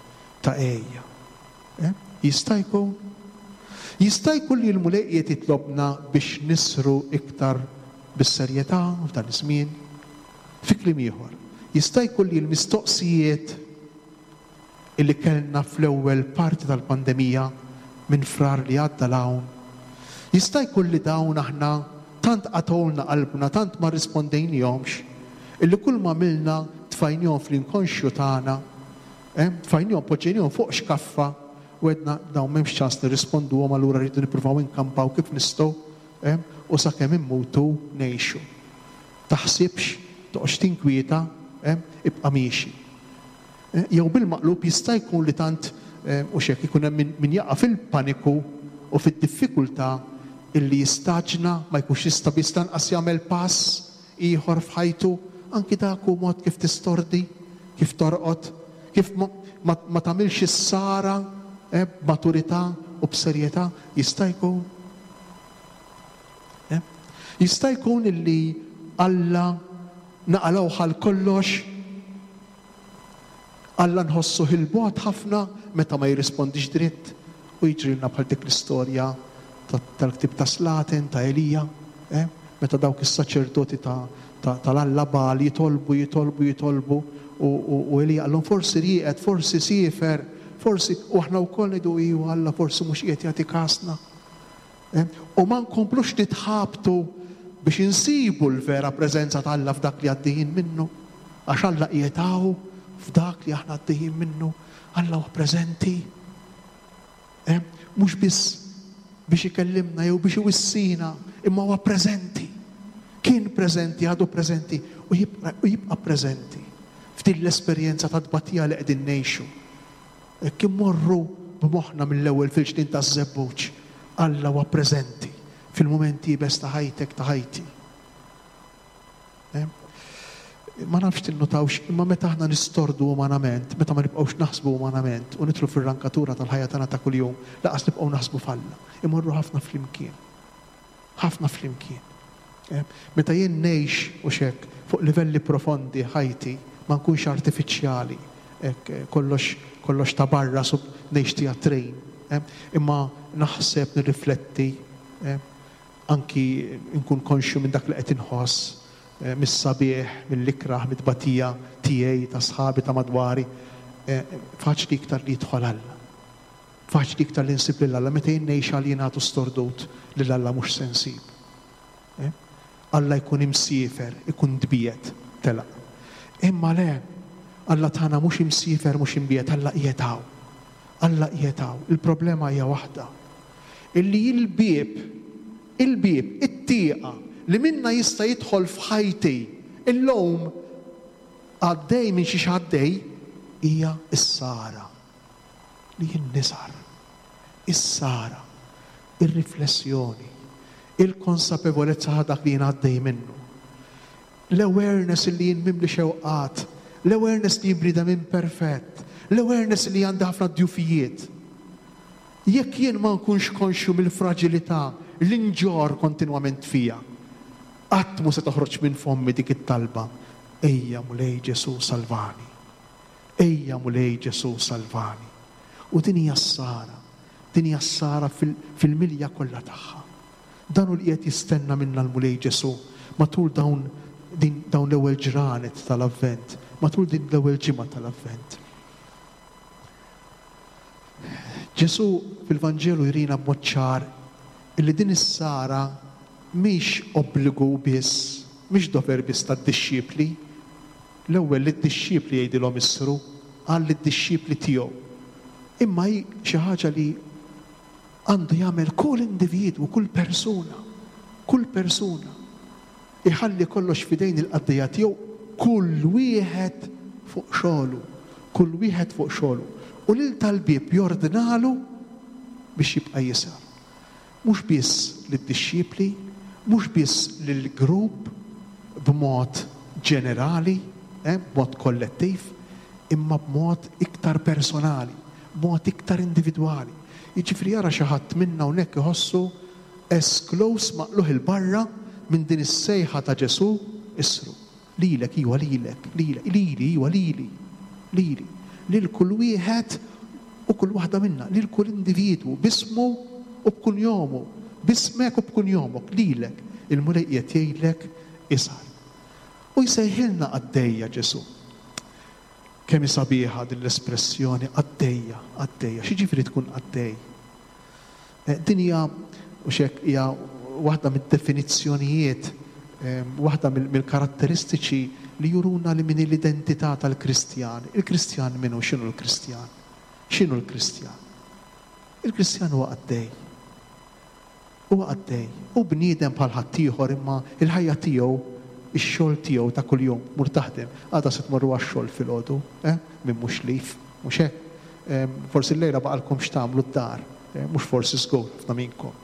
Jista' jkun li l-mulejqiet jitlobna biex nisru iktar bis-serjetà f'dan iż-żmien. Fi kliem ieħor, jista' jkun li l-mistoqsijiet illi kellna fl-ewwel parti tal-pandemija minn frar li għadda l-hawn, jista' jkun li dawn aħna tant qatolna qalbna, tant ma rispondejnihomx, illi kull ma għamilna tfajnihom fl-inkonxju tagħna, tfajnihom poġġejnihom fuq xkaffa u għedna dawn m'hemmx ċans nirrisponduhom, allura rridu nippruvaw inkampaw kif nistgħu u sakemm immutu ngħixu. Taħsibx, toqgħodx tinkwieta, ibqa' miexi. Jew bil-maqlub jista' jkun li tant u xekk ikun hemm min jaqa' fil-paniku u fid-diffikultà illi jistaġna ma jkunx jista' biss tanqas jagħmel pass ieħor f'ħajtu, anki dak hu mod kif tistordi, kif torqod, kif ma tagħmilx is-sara b'maturità u b'serjetà, jista' jkun. Jista' jkun illi Alla naqalgħu għal kollox, Alla nħossu il-bogħod ħafna meta ma jirrispondix dritt u jiġrilna bħal dik l-istorja tal-ktib ta' Slatin, ta' Elija, meta dawk is-saċerdoti tal-Alla Baal jitolbu u Elija għallhom forsi rieqed, forsi siefer, forsi u aħna wkoll ngħidu iju Alla forsi mhux qiegħed jagħti kasna. U ma nkomplux nitħabtu biex insibu l-vera preżenza ta' Alla f'dak li għaddejjin minnu, għax Alla qiegħed hawn f'dak li aħna għaddejjin minnu, Alla huwa preżenti. Mhux biss biex ikellimna jew biex iwissina, imma huwa preżenti. Kien preżenti, għadu preżenti u jibqa' preżenti f'din l-esperjenza ta' tbatija li qegħdin ngħixu. Kien morru b'moħħna mill-ewwel fil-ġdien taż-żebbuġ, Alla huwa preżenti fil-mumenti bes ta' ħajtek ta' ħajti. Ma nafx tinnotawx, imma meta aħna nistordu umanament, meta ma nibqgħux naħsbu umanament u nidħlu fir-rankatura tal-ħajja tagħna ta' kuljum, laqas nibqgħu naħsbu f'Alla. Imorru ħafna flimkien. Ħafna flimkien. Meta jien ngħix u xekk fuq livelli profondi ħajti ma nkunx artifiċjali, kollox ta' barra sub ngħix teatrejn. Imma naħseb nirrifletti, anki nkun konxju minn dak li qed inħoss mis-sabiħ, mill-ikraħ, mit-tbatija tiegħi ta' sħabi ta' madwari, faċli iktar li jidħol Alla. Faċli iktar li nsib lil Alla, meta jien ngħix għal jien għadu stordut lil Alla mhux se nsib. Alla jkun imsiefer, ikun dbiet, telaq. Imma le, Alla tagħna mhux imsiefer, mhux imbiet, Alla qiegħed. Alla qiegħed. Il-problema hija waħda. Illi il-bieb, it-tieqa li minna jista' jidħol f'ħajti illum għaddej minn xi għaddej hija s-sara li jinnisar. Is-sara, ir-riflessjoni, il-konsapevolezza dak li jien għaddej minnu. L-awareness li jien mimli xewqat, l-awareness li jibrida minn perfett, l-awareness li għandi ħafna djufijiet. Jekk jien ma nkunx konxju mill-fragilità li nġor kontinwament fija, qatt mu se toħroġ minn fommi dik it-talba. Ejja mulej Ġesu salvani. Ejja mulej Ġesu salvani. U din hija s-sara. Din hija s-sara fil-milja kollha tagħha. Dan hu li qed jistenna minna l-mulej Ġesu matul dawn l-ewwel ġranet tal-Avvent, matul din l-ewwel ġimgħa tal-Avvent. Ġesu fil-Vanġelu jrina b'mod ċar illi din is-sara mhix obbligu biss, mhix dover biss tad-dixxipli. L-ewwel lid-dixxipli jgħidilhom issru għal lid-dixxipli tiegħu. Imma hi xi ħaġa li għandu jagħmel kull individwu, kull persuna iħalli kollox f'idejn il-qaddejja tiegħu, kull wieħed fuq xogħlu. U lil tal-bieb jordinalu biex jibqa' jisar. Mhux biss lid-dixxipli, mhux biss lill-grupp b'mod ġenerali, b'mod kollettiv, imma b'mod iktar personali, b'mod iktar individwali. Jiġifieri jara xi ħadd minna hawnhekk iħossu esklus maqluħ il-barra minn din is-sejħa ta' Ġesu isru. Lilek iwa lilek, lili iwa lili. Lil kull wieħed u kull waħda minna, lil kull individwu bismu u b'kull jomu, bismek u b'kull jomok, lilek. Il-mulej qiegħed jgħidlek isar. U jsejħilna għaddejja Ġesu. Kemm sabiħa din l-espressjoni għaddejja. Xi ġifieri tkun għaddej? Din hija hija waħda mid-definizzjonijiet, waħda mill-karatteristiċi li juruna li min l-identità tal-Kristjan. Il-Kristjan minnu x'inhu l-Kristjan? X'inhu l-Kristjan? Il-Kristjan huwa għaddej. U bniedem bħal ħaddieħor imma il-ħajja tiegħu, ix-xogħol tiegħu ta' kuljum mur taħdem, għadha se tmorru għax-xogħol filgħodu, minn mhux lif, mhux hekk. Forsi l-lejla baqalkom x'tagħmlu d-dar, mhux forsi żgur ħafna minnkom.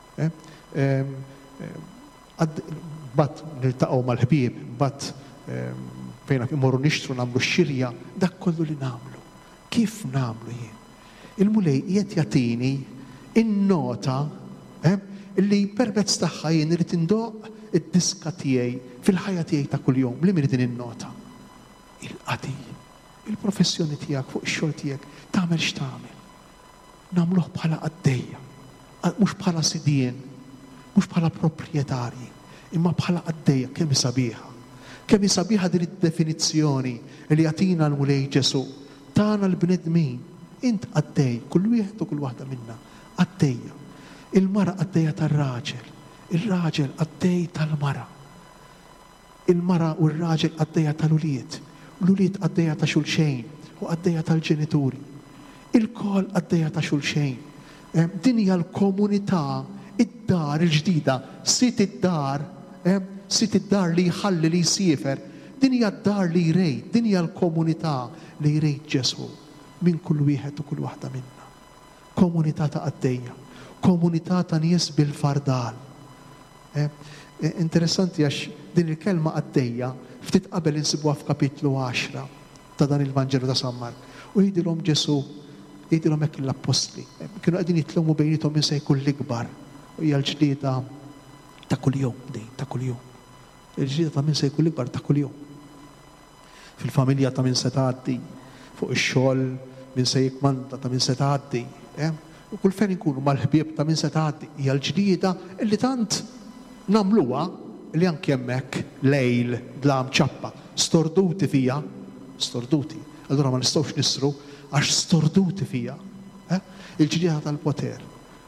Bat niltaqgħu mal-ħbieb, bat fejn imorru nixtru nagħmlu x-xirja, dak kollu li nagħmlu. Kif nagħmlu jien? Il-mulej qiegħed jagħtini in-nota illi permezz tagħha jien irid indoq id-diska tiegħi fil-ħajja tiegħi ta' kuljum. Li min din in-nota? Il-qadi, il-professjoni tiegħek fuq ix-xogħol tiegħek tagħmel x'tagħmel. Nagħmluh bħala qaddejja, mhux bħala sidien, mhux bħala proprjetarji, imma bħala qaddejja. Kemm sabiħa din id-definizzjoni li jagħtina l-mulej Ġesu tagħna l-bnedmin. Int qaddej, kull wieħed u kull waħda minna qaddejja. Il-mara qaddejja tar-raġel, il-raġel qaddej tal-mara. Il-mara u r-raġel qaddejja tal-ulied, l-ulied qaddejja ta' xulxejn u qaddejja tal-ġenituri. Il-kol qaddejja ta' xulxejn. Din hija l-komunità, id-dar il-ġdida, sit id-dar li jħalli li jsifer. Din hija d-dar li jrejt, din hija l-komunità li jrejt Ġesu minn kull wieħed u kull waħda minna. Komunità ta' qaddejja, komunità ta' nies bil-fardal. Interessanti għax din il-kelma qaddejja ftit qabel insibuha f'kapitlu 10 ta' dan il-Vanġelu ta' San Mark. U jgħidilhom Ġesu, jgħidilhom hekk l-Apostli. Kienu qegħdin jitlewmu bejniethom min se jkun l-ikbar. U hija l-ġlieda ta' kuljum, ta' kuljum. Il-ġlieda ta' min se jkun l-ikbar ta' kuljum. Fil-familja ta' min se tgħaddi, fuq ix-xogħol min se jikmanda ta' min se tgħaddi. U kull fejn inkunu mal-ħbieb ta' min se tgħaddi hija l-ġlieda illi tant nagħmluha li anke hemmhekk lejl dlam ċappa storduti fija, storduti. Allura ma nistgħux nisru għax storduti fija. Il-ġlieda tal-poter.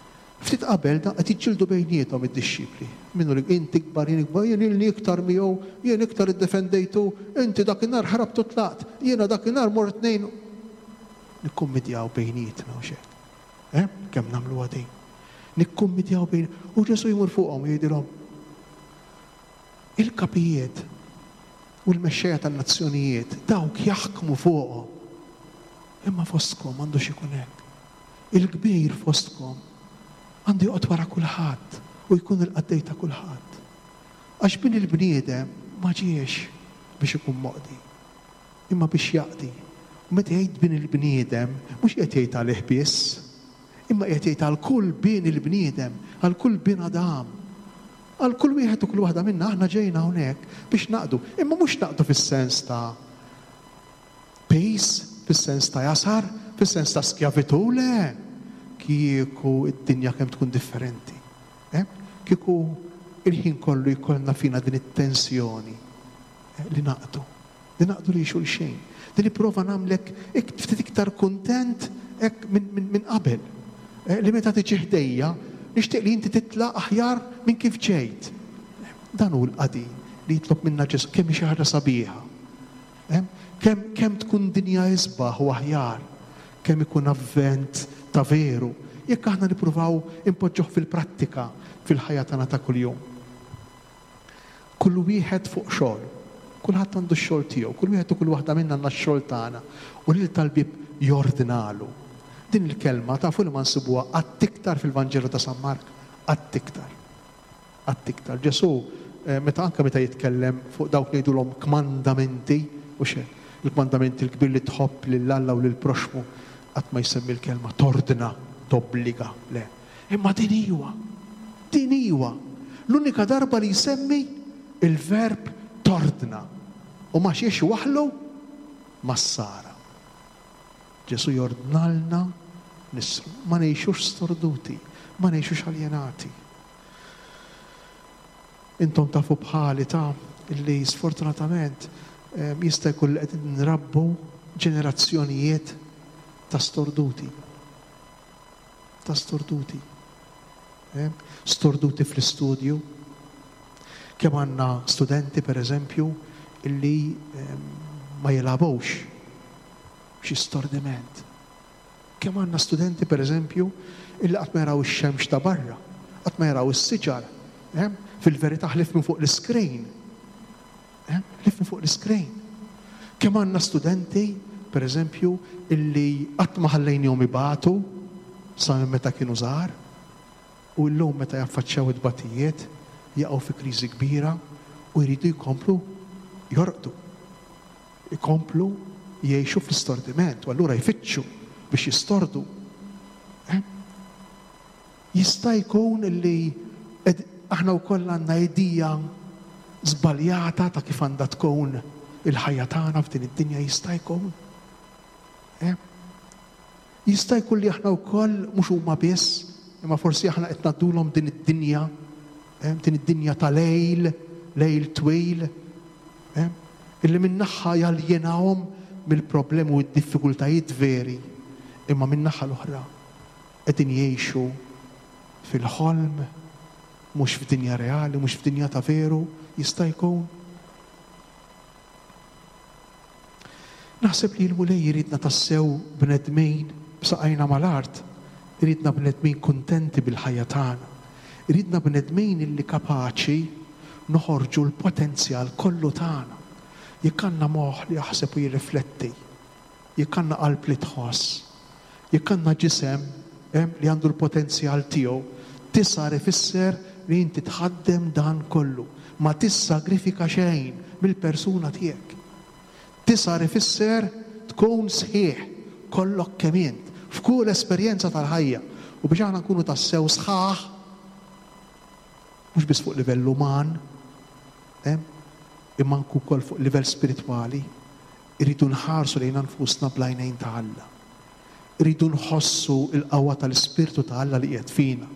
Ftit qabel da qed jiġġieldu bejniethom id-dixxipli. Minnu li inti kbar, jien ikbar, jien ilni iktar miegħu, jien iktar iddefendejtu, inti dakinhar ħarabtu tlaqt, jiena dakinhar mort ngħinu. Nikkummedjaw bejnietna u xejn. Kemm nagħmlu għadin. Nikkummedjaw bejn u Ġesu jmur fuqhom u jgħidilhom il-kapijiet u l-mexxejja tan-nazzjonijiet dawk jaħkmu fuqhom. Imma fostkom għandux ikun hekk. Il-kbir fostkom għandu joqgħod wara kulħadd u jkun il-qaddej ta' kulħadd. Għax bin il-bniedem ma ġiex biex ikun moqdi, imma biex jaqdi. U meta jgħid bin il-bniedem mhux qed jgħid għalih biss, imma qed jgħid għal kull bin il-bniedem, għal kull bin Adam. Għal kull wieħed u kull waħda minna aħna ġejna hawnhekk biex naqdu, imma mhux naqdu fis-sens ta' peace, fis-sens ta' jasar, fis-sens ta' skjavitu, le. Kieku id-dinja kemm tkun differenti. Kieku il-ħin kollu jkollna fina din it-tensjoni li naqdu li xulxejn. Din nipprova nagħmlek ftit iktar kuntent minn qabel. Li meta tiġi ħdejja nixtieq li inti titla' aħjar minn kif ġejt. Dan hu l-qadin li jitlob minna Ġesu kemm xi ħaġa sabiħa. Kemm tkun dinja isbaħ u aħjar, kemm ikun avvent ta' veru, jekk aħna nippruvaw impoġġuh fil-prattika fil-ħajja tagħna ta' kuljum. Kull wieħed fuq xogħol, kulħadd għandu x-xogħol tiegħu, kull wieħed u kull waħda minna għandna x-xogħol tagħna u lil tal-bib jordinalu. Din il-kelma tafu li ma nsibuha għattiktar fil-Vanġelu ta' San Mark, għattiktar. Ġesu meta jitkellem fuq dawk li jgħidulhom kmandamenti u xejn, il-kmandamenti l-kbir li tħobb lill-Alla u lill-proxmu qatt ma jsemmi l-kelma tordna, tobbliga, le. Imma din hiwa. L-unika darba li jsemmi il-verb tordna u ma xiex waħlu mas-sara. Ġesu jordnalna nisru, ma ngħixux storduti, ma ngħixux aljenati. Intom tafu bħali ta' illi sfortunatament jista' jkun qed nrabbu ġenerazzjonijiet ta' storduti. Storduti fl-istudju. Kemm għandna studenti pereżempju illi ma jilagħbux xi stordiment. Kemm għandna studenti pereżempju illi qatt ma jaraw ix-xemx ta' barra, qatt ma jaraw is-siġar. Fil-verità ħlif minn fuq l-iskrin. Kemm għandna studenti pereżempju illi qatt ma ħallejnihom ibatu sa minn meta kienu żgħar u llum meta jaffaċċjaw id-batijiet jaqgħu fi kriżi kbira u jridu jkomplu jorqdu. Ikomplu jgħixu fl-istordiment u allura jfittxu biex jistordu. Jista' jkun illi aħna wkoll għandna idea żbaljata ta' kif għandha tkun il-ħajja tagħna f'din id-dinja jista' jkun. Jista' jkun li aħna wkoll mhux huma biss, imma forsi aħna qed ngħaddulhom din id-dinja ta' lejl twil, illi minn naħa jaljenawhom mill-problemi u d-diffikultajiet veri, imma minn naħa l-oħra qegħdin jgħixu fil-ħolm, mhux f'dinja reali, mhux f'dinja ta' veru, jista' jkun. Naħseb li l-mulej jiridna tassew bnedmin b'saqajna mal-art, iridna bnedmin kuntenti bil-ħajja tagħna, iridna bnedmin illi kapaċi noħorġu l-potenzjal kollu tagħna. Jekk għandna moħħ li jaħseb u jirrifletti, jekk għandna qalb li tħoss, jekk għandna ġisem li għandu l-potenzjal tiegħu, tisar ifisser li inti tħaddem dan kollu, ma tissagrifika xejn mill-persuna tiegħek. Tisar ifisser tkun sħiħ kollok kemm int f'kull esperjenza tal-ħajja u biex aħna nkunu tassew sħaħ mhux biss fuq livell uman, imma nkun ukoll fuq livell spiritwali, irridu nħarsu lejn nfusna bl-għajnejn ta' Alla. Irridu nħossu l-qawwa tal-Ispirtu ta' Alla li qiegħed fina.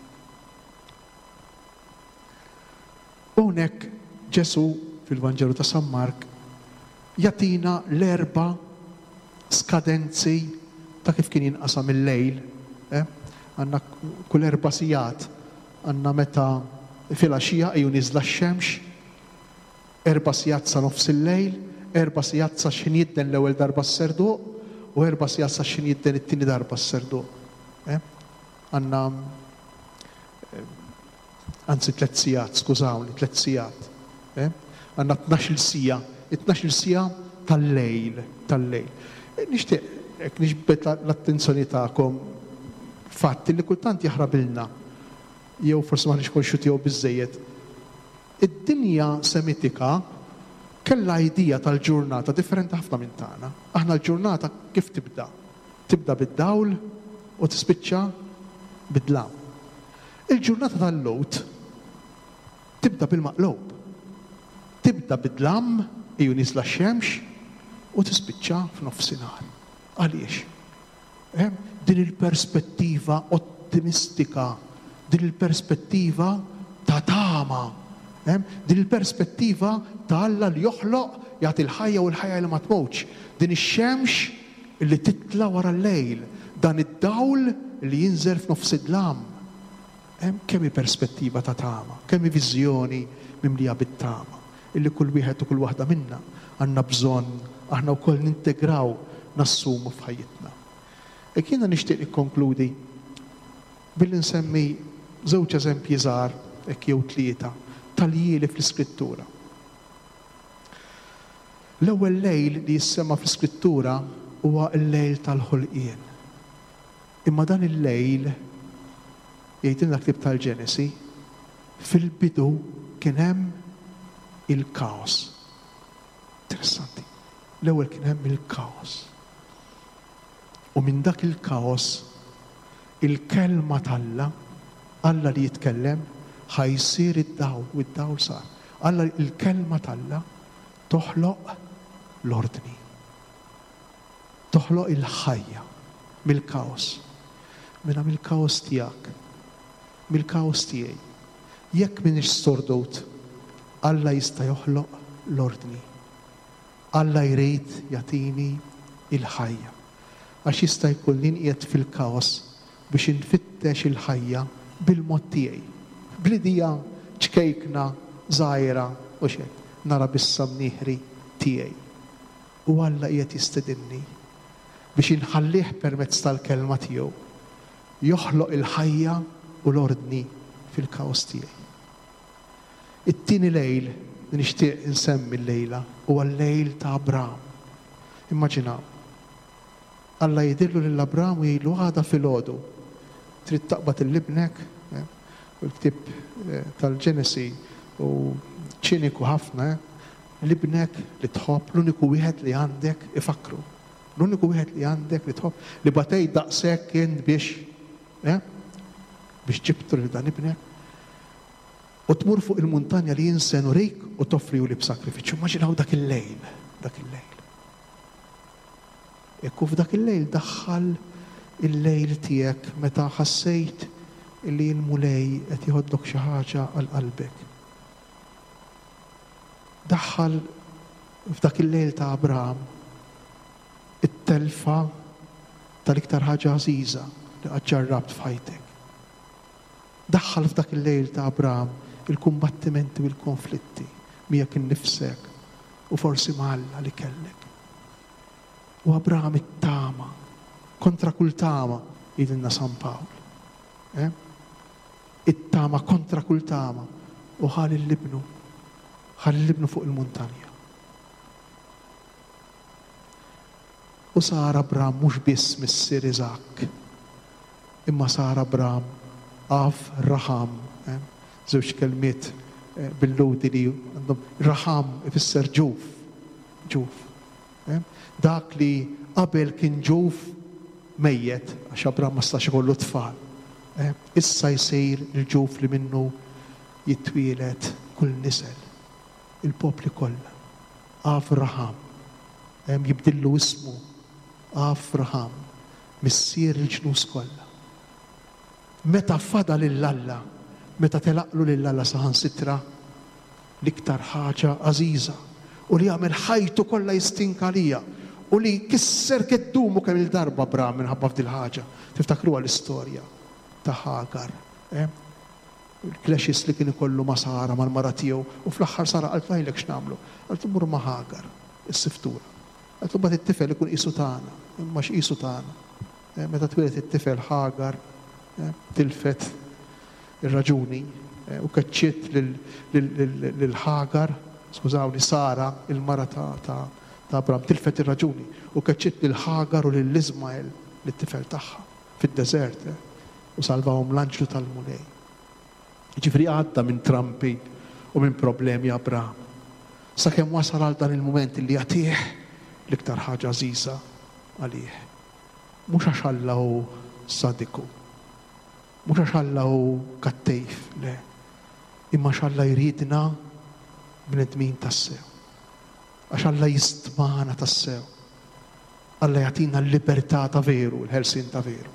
Hawnhekk Ġesu fil-Vanġelu ta' San Mark jatina l-4 skadenzi ta' kif kien jinqasam il-lejl. għandna kull 4 sigħat għandna meta filgħaxija ejju niżla x-xemx, 4 sigħat sa nofs il-lejl, 4 sigħat sa x'in jidden l-ewwel darba s-serduq u 4 sigħat sa x'in jidden it-tieni darba s-serduq. Għandna anzi 3 sigħat, skużawni, 3 sigħat. Għandna 12 siegħa, 12 siegħa tal-lejl. Nixtieq nixbet l-attenzjoni tagħkom fatti li kultant jaħrabilna jew forsi ma nix konxutiju biżżejjed. Id-dinja semitika kellha idea tal-ġurnata differenti ħafna minn tagħna. Aħna l-ġurnata kif tibda? Tibda bid-dawl u tispiċċa bid-dlam. Il-ġurnata tal-Lowt tibda bil-maqlub. Tibda bid-dlam iju niżla x-xemx u tispiċċa f'nofsinhar. Għaliex? Din il-perspettiva ottimistika, din il-perspettiva ta' tama, din il-perspettiva ta' Alla li joħloq jagħti l-ħajja u l-ħajja li ma tmutx, din ix-xemx li titla wara l-lejl, dan id-dawl li jinżel f'nofs id-dlam. Kemm perspettiva ta' tama, kemm viżjoni mimlija bit-tama, illi kull wieħed u kull waħda minna għandna bżonn aħna wkoll nintegraw nassumu f'ħajjitna. Jiena nixtieq nikkonkludi billi nsemmi żewġ eżempji żgħar hekk jew 3 tal-jieli fl-Iskrittura. L-ewwel lejl li jissemma fl-Iskrittura huwa l-lejl tal-ħolqien. Imma dan il-lejl jgħidilna l-ktieb tal-Ġenesi fil-bidu kien hemm il-kaos. Interessanti. L-ewwel kien hemm il-kaos. U minn dak il-kaos il-kelma Alla li jitkellem ħajsir id-dawl u id-dawl sar. Alla il-kelma Alla toħloq l-ordni. Toħloq il-ħajja mill-kaos. Minna mill-kaos tiegħek, mill-kaos tiegħi. Jekk minix sordut, Alla jista' joħloq l-ordni. Alla jrid jagħtini il-ħajja. Għax jista' jkun li nqiegħed fil-kaos biex infittex il-ħajja bil-mod tiegħi. Bl-idea ċkejkna żgħira u xejn nara bis-samnieħri tiegħi. U Alla qiegħed jistedinni biex inħallih permezz tal-kelma tiegħu joħloq il-ħajja u l-ordni fil-kaos tiegħi. It-tieni lejl li nixtieq insemmi l-lejla huwa l-lejl ta' Abraham. Immaġinaw. Alla jidillu lill-Abraham u jgħidlu għada filgħodu trid taqbad il-libnek, u l-ktieb tal-Ġenesi u ċiniku ħafna, libnek li tħobb l-uniku wieħed li għandek ifakru. L-uniku wieħed li għandek li tħobb li batej daqshekk kien biex ġibtu li dan ibnek. U tmur fuq il-muntanja li jinsen u rik u toffri u li b'sakrifiċċju. Immaġinaw dak il-lejl. Ekku f'dak il-lejl daħħal il-lejl tiegħek meta ħassejt li l-mulej qed jħoddok xi ħaġa għal qalbek. Daħħal f'dak il-lejl ta' Abraham it-telfa tal-iktar ħaġa għażiża li qed ġarrabt f'ħajtek. Daħħal f'dak il-lejl ta' Abraham il-kumbattimenti u l-konflitti miegħek innifsek u forsi ma' Alla li kellek. U Abraham it-tama, kontra kull tama, jidilna San Pawl. It-tama kontra kull tama u ħal il-libnu fuq il-muntanja. U sar Abraham mhux biss missier Iżak, imma sar Abraham Raham, żewġ kelmiet bil-ludi li għandhom Raham ifisser ġuf. Dak li qabel kien ġuf mejjet għax Abraham ma stax ikollu tfal. Issa jsir il-ġuf li minnu jitwielet kull nisel, il-popli kollha. Avraham, jibdillu ismu Avraham, missier il-ġnus kollha. Meta fada lill-Alla, meta telaqlu lill-Alla saħansitra l-iktar ħaġa għażiża u li jagħmel ħajtu kollha jistinka lija u li kisser keddumu kemm il-darba Abraham minħabba f'dil ħaġa. Tiftakruha l-istorja. ta' Hagar. Il-clashes li kien ikollu ma' Sara mal-mara tiegħu u fl-aħħar Sara qalt ngħidlek x'nagħmlu. Qalt mur ma' Hagar, is-siftura. Qalt bad it-tifel ikun qisu tagħna, imma x'qisu tagħna. Meta twilet it-tifel Hagar tilfet ir-raġuni u kaċċiet lil Hagar, skużawni, Sara, il-mara ta' Abram, tilfet ir-raġuni u kaċċiet lil Hagar u lil Ismael l-tifel tagħha fid-deżert u salvawhom l-anġlu tal-mulej. Ġifri għadda minn trampi u minn problemi Abram. Sakemm wasal għal dan il-mument li jagħtih l-iktar ħaġa żgħiża għalih. Mhux għax Alla hu sadiku, mhux għax Alla hu kattejf, le. Imma għax Alla jridna bnedmin tassew. Għax Alla jistmana tassew. Alla jagħtina l-libertà ta' veru, l-ħelsien ta' veru.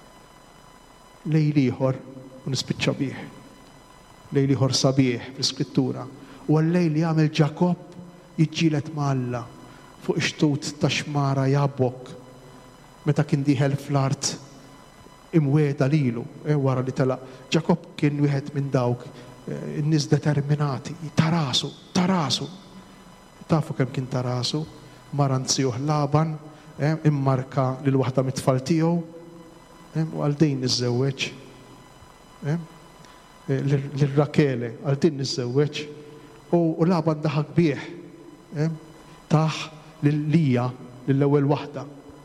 Lejl ieħor u nispiċċa bih. Lejl ieħor sabiħ fl-Iskrittura. U għal-lejl li jagħmel Ġakob jiġġieled ma' Alla fuq ix-xtut ta' xmara Jabbok meta kien dieħel fl-art imwiegħda lilu wara li telaq. Ġakob kien wieħed minn dawk in-nies determinati, tarasu. Tafu kemm kien tarasu? Mara nzieħ Laban immarka lil waħda mit-tfal tiegħu u għal din iżżewweġ. Lil Rakele għal din iżżewweġ u Laban daħak bih taħ lil Lija lill-ewwel waħda.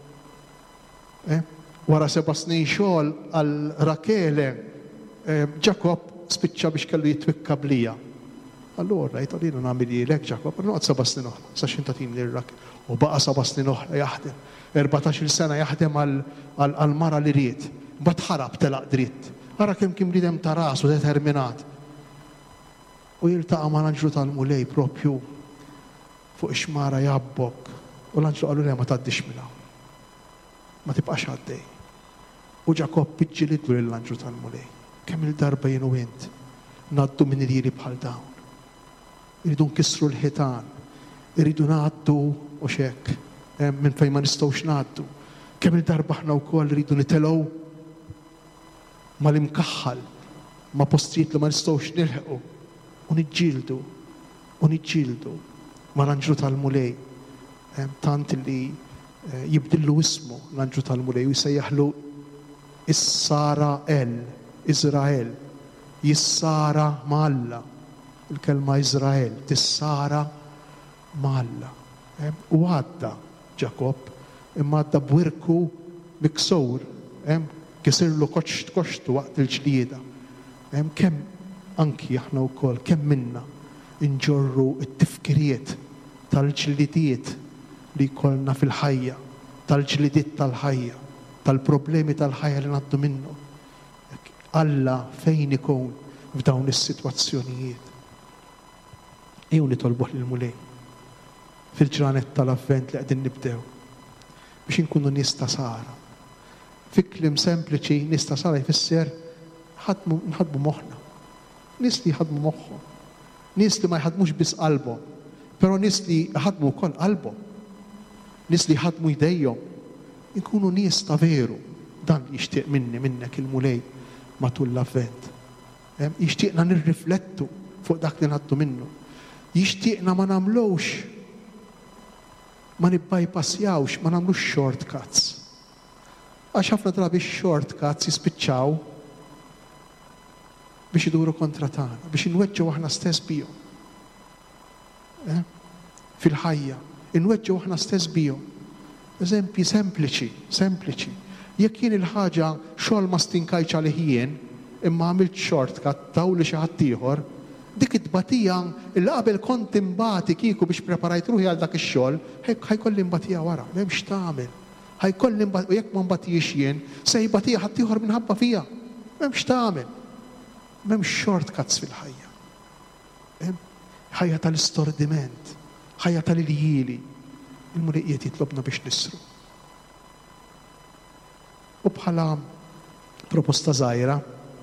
Wara 7 snin xogħol għal Rakele Ġakob spiċċa biex kellu jitwikka b'Lija. Allura jgħid nagħmel lilek Ġakob, noqgħod 7 snin oħra, sa x'intatini lil Rakele. U baqa 7 snin oħra jaħdem. 14 sena jaħdem għal-mara li ried. Mbagħad ħarab telaq dritt. Ara kemm kien bniedem ta' rasu determinat. U jiltaqa' ma' l-anġlu tal-mulej propju fuq ix-xmara Jabbok. U l-anġlu qalu le ma tgħaddix minn hawn. Ma tibqax għaddej. U Ġakob iġġielidlu lill-anġlu tal-mulej. Kemm il-darba jien u int ngħaddu minn irieri bħal dawn. Iridu nkissru l-ħitan. Iridu ngħaddu u xekk minn fejn ma nistgħux ngħaddu. Kemm il-darba aħna wkoll iridu nitelgħu mal-imkaħħal ma' postijiet li ma nistgħux nilħqu u niġġieldu mal-anġlu tal-mulej. Tant li jibdillu ismu l-anġlu tal-mulej u jsejjaħlu Izrael, jissara ma' Alla. Il-kelma Izrael tissara ma' Alla. U għadda Ġakob imma għadda bwirku miksur kisirlu koċtu waqt il-ġlieda. Kemm anki aħna wkoll kemm minna inġorru t-tifkiriet tal-ġlidiet li jkollna fil-ħajja, tal-ġlidiet tal-ħajja, tal-problemi tal-ħajja li ngħaddu minnu. Alla fejn ikun f'dawn is-sitwazzjonijiet. Ejjew nitolbuh lill-mulej fil-ġranet tal-avvent li qegħdin nibdew biex inkunu nies ta' Sara. Fi kliem sempliċi nies ta' Sara jfisser nħadmu moħħna. Nies li jħadmu moħħhom. Nies li ma jħadmux biss qalbhom, però nies li jħadmu wkoll qalbhom. Nies li jħadmu jdejhom. Inkunu nies ta' veru. Dan jixtieq minnek il-mulej matul l-avvent. Jixtieqna nirriflettu fuq dak li ngħaddu minnu. Jixtieqna ma nagħmlux ma nibbajpassjawx, ma nagħmlux shortcuts. Għax ħafna drabi shortcuts jispiċċaw biex iduru kontra tagħna, biex inweġġgħu aħna stess bihom. Fil-ħajja, inweġġgħu aħna stess bihom. Eżempji sempliċi. Jekk jien il-ħaġa xogħol ma stinkajċ għalih jien, imma għamilt shortcut taw li xi ħadd ieħor, dik it-tbatija il qabel kont imbagħti kieku biex preparajt ruħi għal dak ix-xogħol, ħajkolli mbatija wara, m'hemmx tagħmel. Ħajkolli u jekk ma mbatijiex jien, se jbatija ħadd ieħor minħabba fija. M'hemmx tagħmel. M'hemmx shortcuts fil-ħajja. Ħajja tal-istordiment, ħajja tal-iljili. Il-mulejqiet jitlobna biex nisru. U bħala proposta żgħira,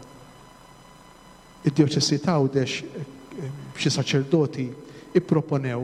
id-djoċessi ta' Għawdex b'xi saċerdoti ipproponew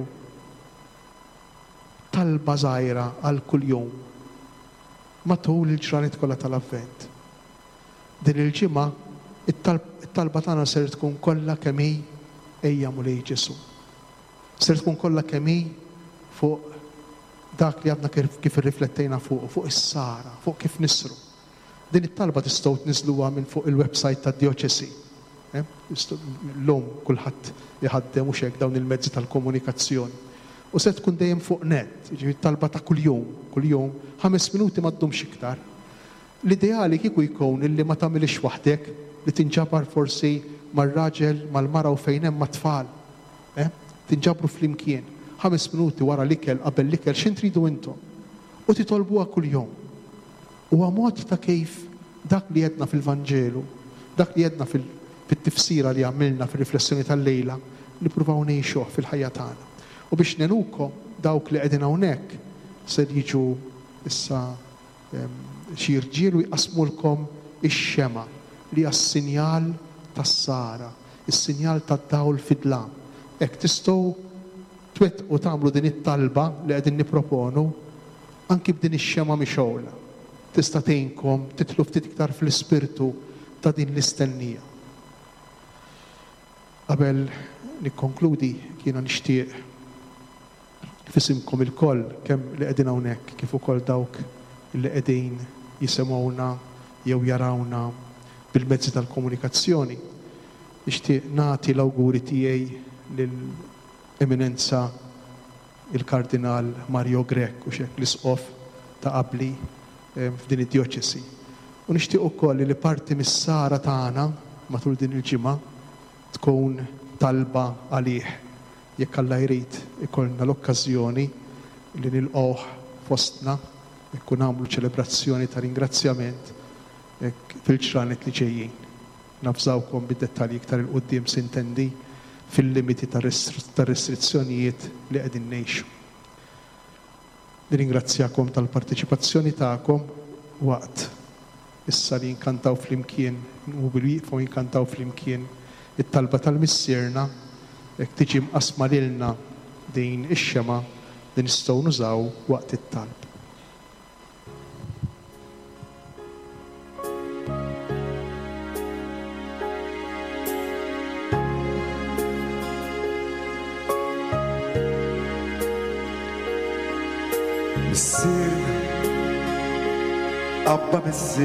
talba żgħira għal kuljum matul il-ġranet kollha tal-avvent din il-ġimgħa it-talba tagħna ser tkun kollha kemm hi ejja mulej Ġesu. Ser tkun kollha kemm hi fuq dak li għadna kif irriflettejna fuq is-sara, fuq kif nisru. Din it-talba tistgħu tniżluha minn fuq il-website tad-Djoċesi. L-lum kulħadd iħaddem mhux hekk dawn il-mezzi tal-komunikazzjoni. U se tkun dejjem fuq net, jiġifieri talba ta' kuljum, 5 minuti m'għaddhomx iktar. L-ideali kieku jkun illi ma tagħmilx waħdek li tinġabar forsi mar-raġel, mal-mara u fejn hemm mat-tfal. Tinġabru flimkien. 5 minuti wara l-ikel, qabel l-ikel, x'in tridu intom? U titolbuha kuljum. Huwa mod ta' kif dak li jedna fil-Vanġelu, dak li jedna fit-tifsira li għamilna fir-riflessjoni tal-lejla, nippruvaw ngħixuh fil-ħajja tagħna. U biex nenukom dawk li qegħdin hawnhekk se jiġu issa xi irġiel u jqasmulkom ix-xema li hija s-sinjal tas-sara, is-sinjal tad-dawl fid-dlam. Hekk tistgħu twettqu tagħmlu din it-talba li qegħdin nipproponu anki b'din ix-xema mixowla. Tista' tgħinkom titlu ftit iktar fl-ispirtu ta' din l-istennija. Qabel nikkonkludi kiena nixtieq fisimkom il-koll kemm li qegħdin hawnhekk kif ukoll dawk li qegħdin jisimgħuna jew jarawna bil-mezzi tal-komunikazzjoni. Nixtieq nagħti l-awguri tiegħi lill-Eminenza il-Kardinal Mario Grech u xek l-isqof ta' qabli f'din id-Djoċesi. U nixtieq ukoll li parti mis-sara tagħna matul din il-ġimgħa tkun talba għalih jekk Alla jrid ikollna l-okkażjoni li nilqgħuh fostna jekk nagħmlu ċelebrazzjoni ta' ringrazzjament fil-ġranet li ġejjin. Nafżawkom bid-dettalji iktar il-qudiem sintendi fil-limiti tar-restrizzjonijiet li qegħdin ngħixu. Nirringrazzjakom tal-parteċipazzjoni tagħkom waqt issa li nkantaw flimkien u bil-wieqfu nkantaw flimkien it-talba tal-missierna jekk tiġi mqasma lilna din ix-xema li nistgħu nużaw waqt it-talb. Missier, Abba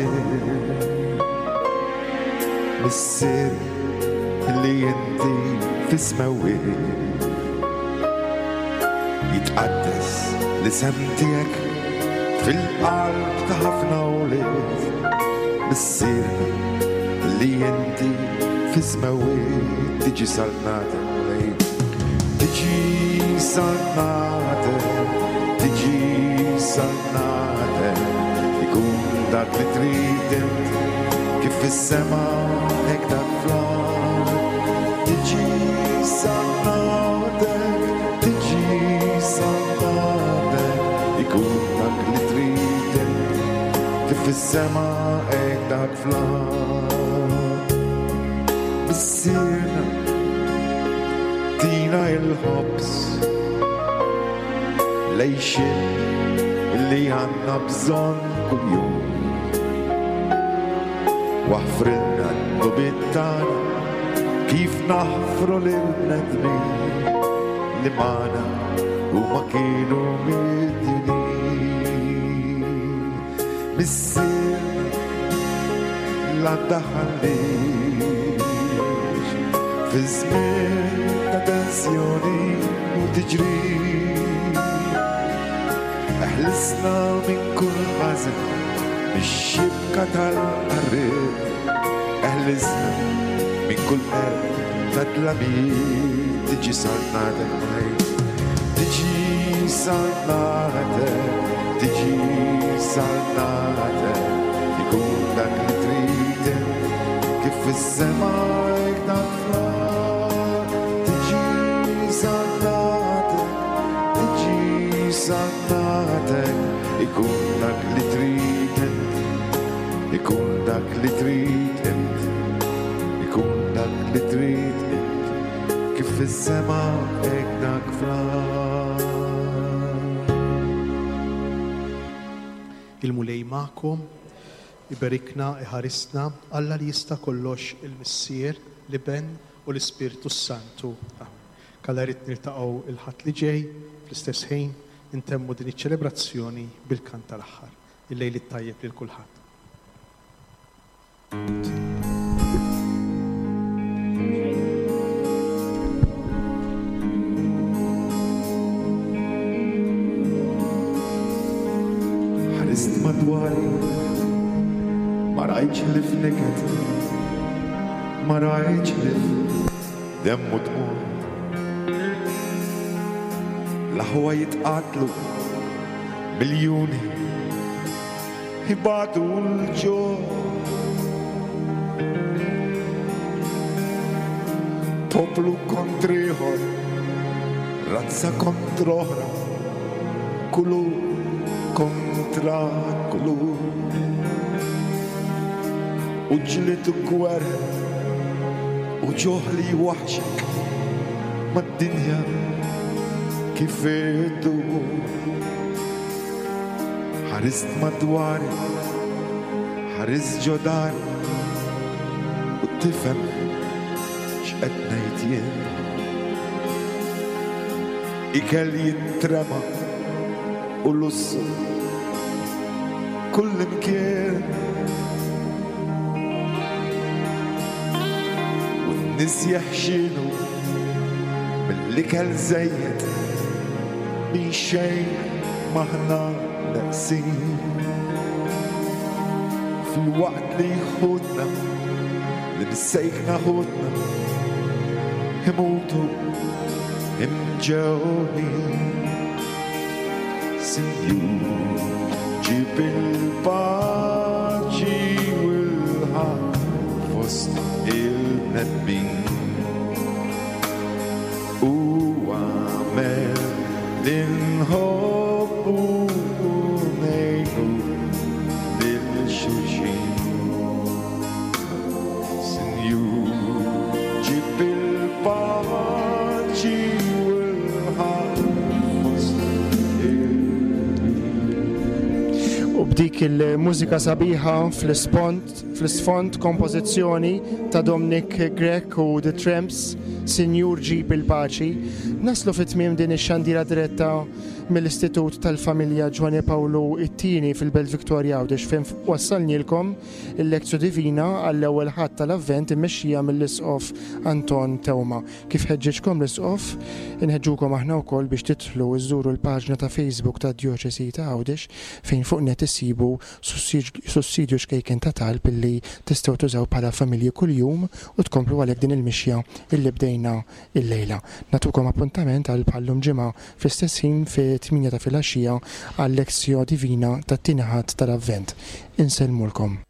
Missier li inti fismawih jitqaddes l-isem tiegħek fil-qalb ta' ħafna wlied. Missier li inti fismawih tiġi salnatek, tiġi salnatek, tiġi salnatek, ikun dak li trid kif fis-sema hekk dak fl-ard. Tiġi salnatek, tiġi salnatek, ikun dak li trid kif fis-sema hekk dak fl-ard. Missierna tina il-ħobs lejxin li għandna bżonn kuljum. Waħfrilna n-nubiet tagħna kif naħfru lil-bnedmin li magħna huma kienu mid-dinin. Missier la daħallix fi żmien ta' tensjoni u tiġrid. Eħlisna minn kull ħażin mix-xibka tal-qarrieb, eħlisna minn kull qerb ta' tlamiet. Tiġi salnatek majt, tiġi salnatek, tiġi salnatek, ikun dak li trid kif fis-sema hekk dak fl-ard. Tiġi salnatek, tiġi salnatek, ikun dak li trid, ikun dak li trid, ikun dak li trid kif fis-sema hekk dak fl-ard. Il-mulej magħkom iberikna, iħarisna, Alla li jista' kollox il-Missier, l-Iben u l-Ispirtu Santu. Kalla rrid niltaqgħu il-ħadd li ġej fl-istess ħin intemmu din iċ-ċelebrazzjoni bil-kant tal-aħħar. Il-lejl it-tajjeb lil kulħadd. Ħarist madwari, ma rajtx li f'neket, ma rajtx li f'demmu dmur. L-ħwa jitqatlu miljuni, jibatu l-ġor. Poplu kontriħor, razza kontroħra, kullu kontra kullu. U ġlitu gwerra, u ġoħli waħxek, mad-dinja kifetu. Ħarist madwari, ħarist ġodari, u tifhem x'qed ngħid jien. Ikel jittrema u lussu kull imkien. U n-nies jeħxinu mill-ikel żejjed min xejn maħna naqsin. Fil-waqt li jħudna li bissejkna ħudna imutu imġewnin. Sinjur ġib il-paċi u l-ħaq fost il-nedmin. U għamel l-inħobbu u nejnu lil-xulxin. Sinjur ġib il-paċi u l-ħaq fost U b'dik il-mużika sabiħa fl-isfond kompożizzjoni ta' Dominic Grech u The Tramps, Sinjur ġib il-paċi, naslu fit-tmiem din ix-xandira diretta mill-Istitut tal-Familja Ġwani Pawlu it-tieni fil-Belt Victoria Għawdex fejn wassalnilkom il-Lezzju Divina għall-ewwel ħadd tal-Avvent immexxija mill-Isqof Anton Tewma. Kif ħeġġeġkom l-Isqof, inħeġġukom aħna wkoll biex titlu iżżuru l-paġna ta' Facebook tad-Djoċesi ta' Għawdex fejn fuq net issibu sussidju xkejken ta' talb illi tistgħu tużaw bħala familji kuljum u tkomplu għalhekk din il-mixja illi bdejna il-lejla. Natukom appuntament għal bħallum ġimgħa fl-istess ħin fi 8 ta' filgħaxija għal-Lezzju Divina tat-tieni ħadd tal-Avvent. Insellmulkom.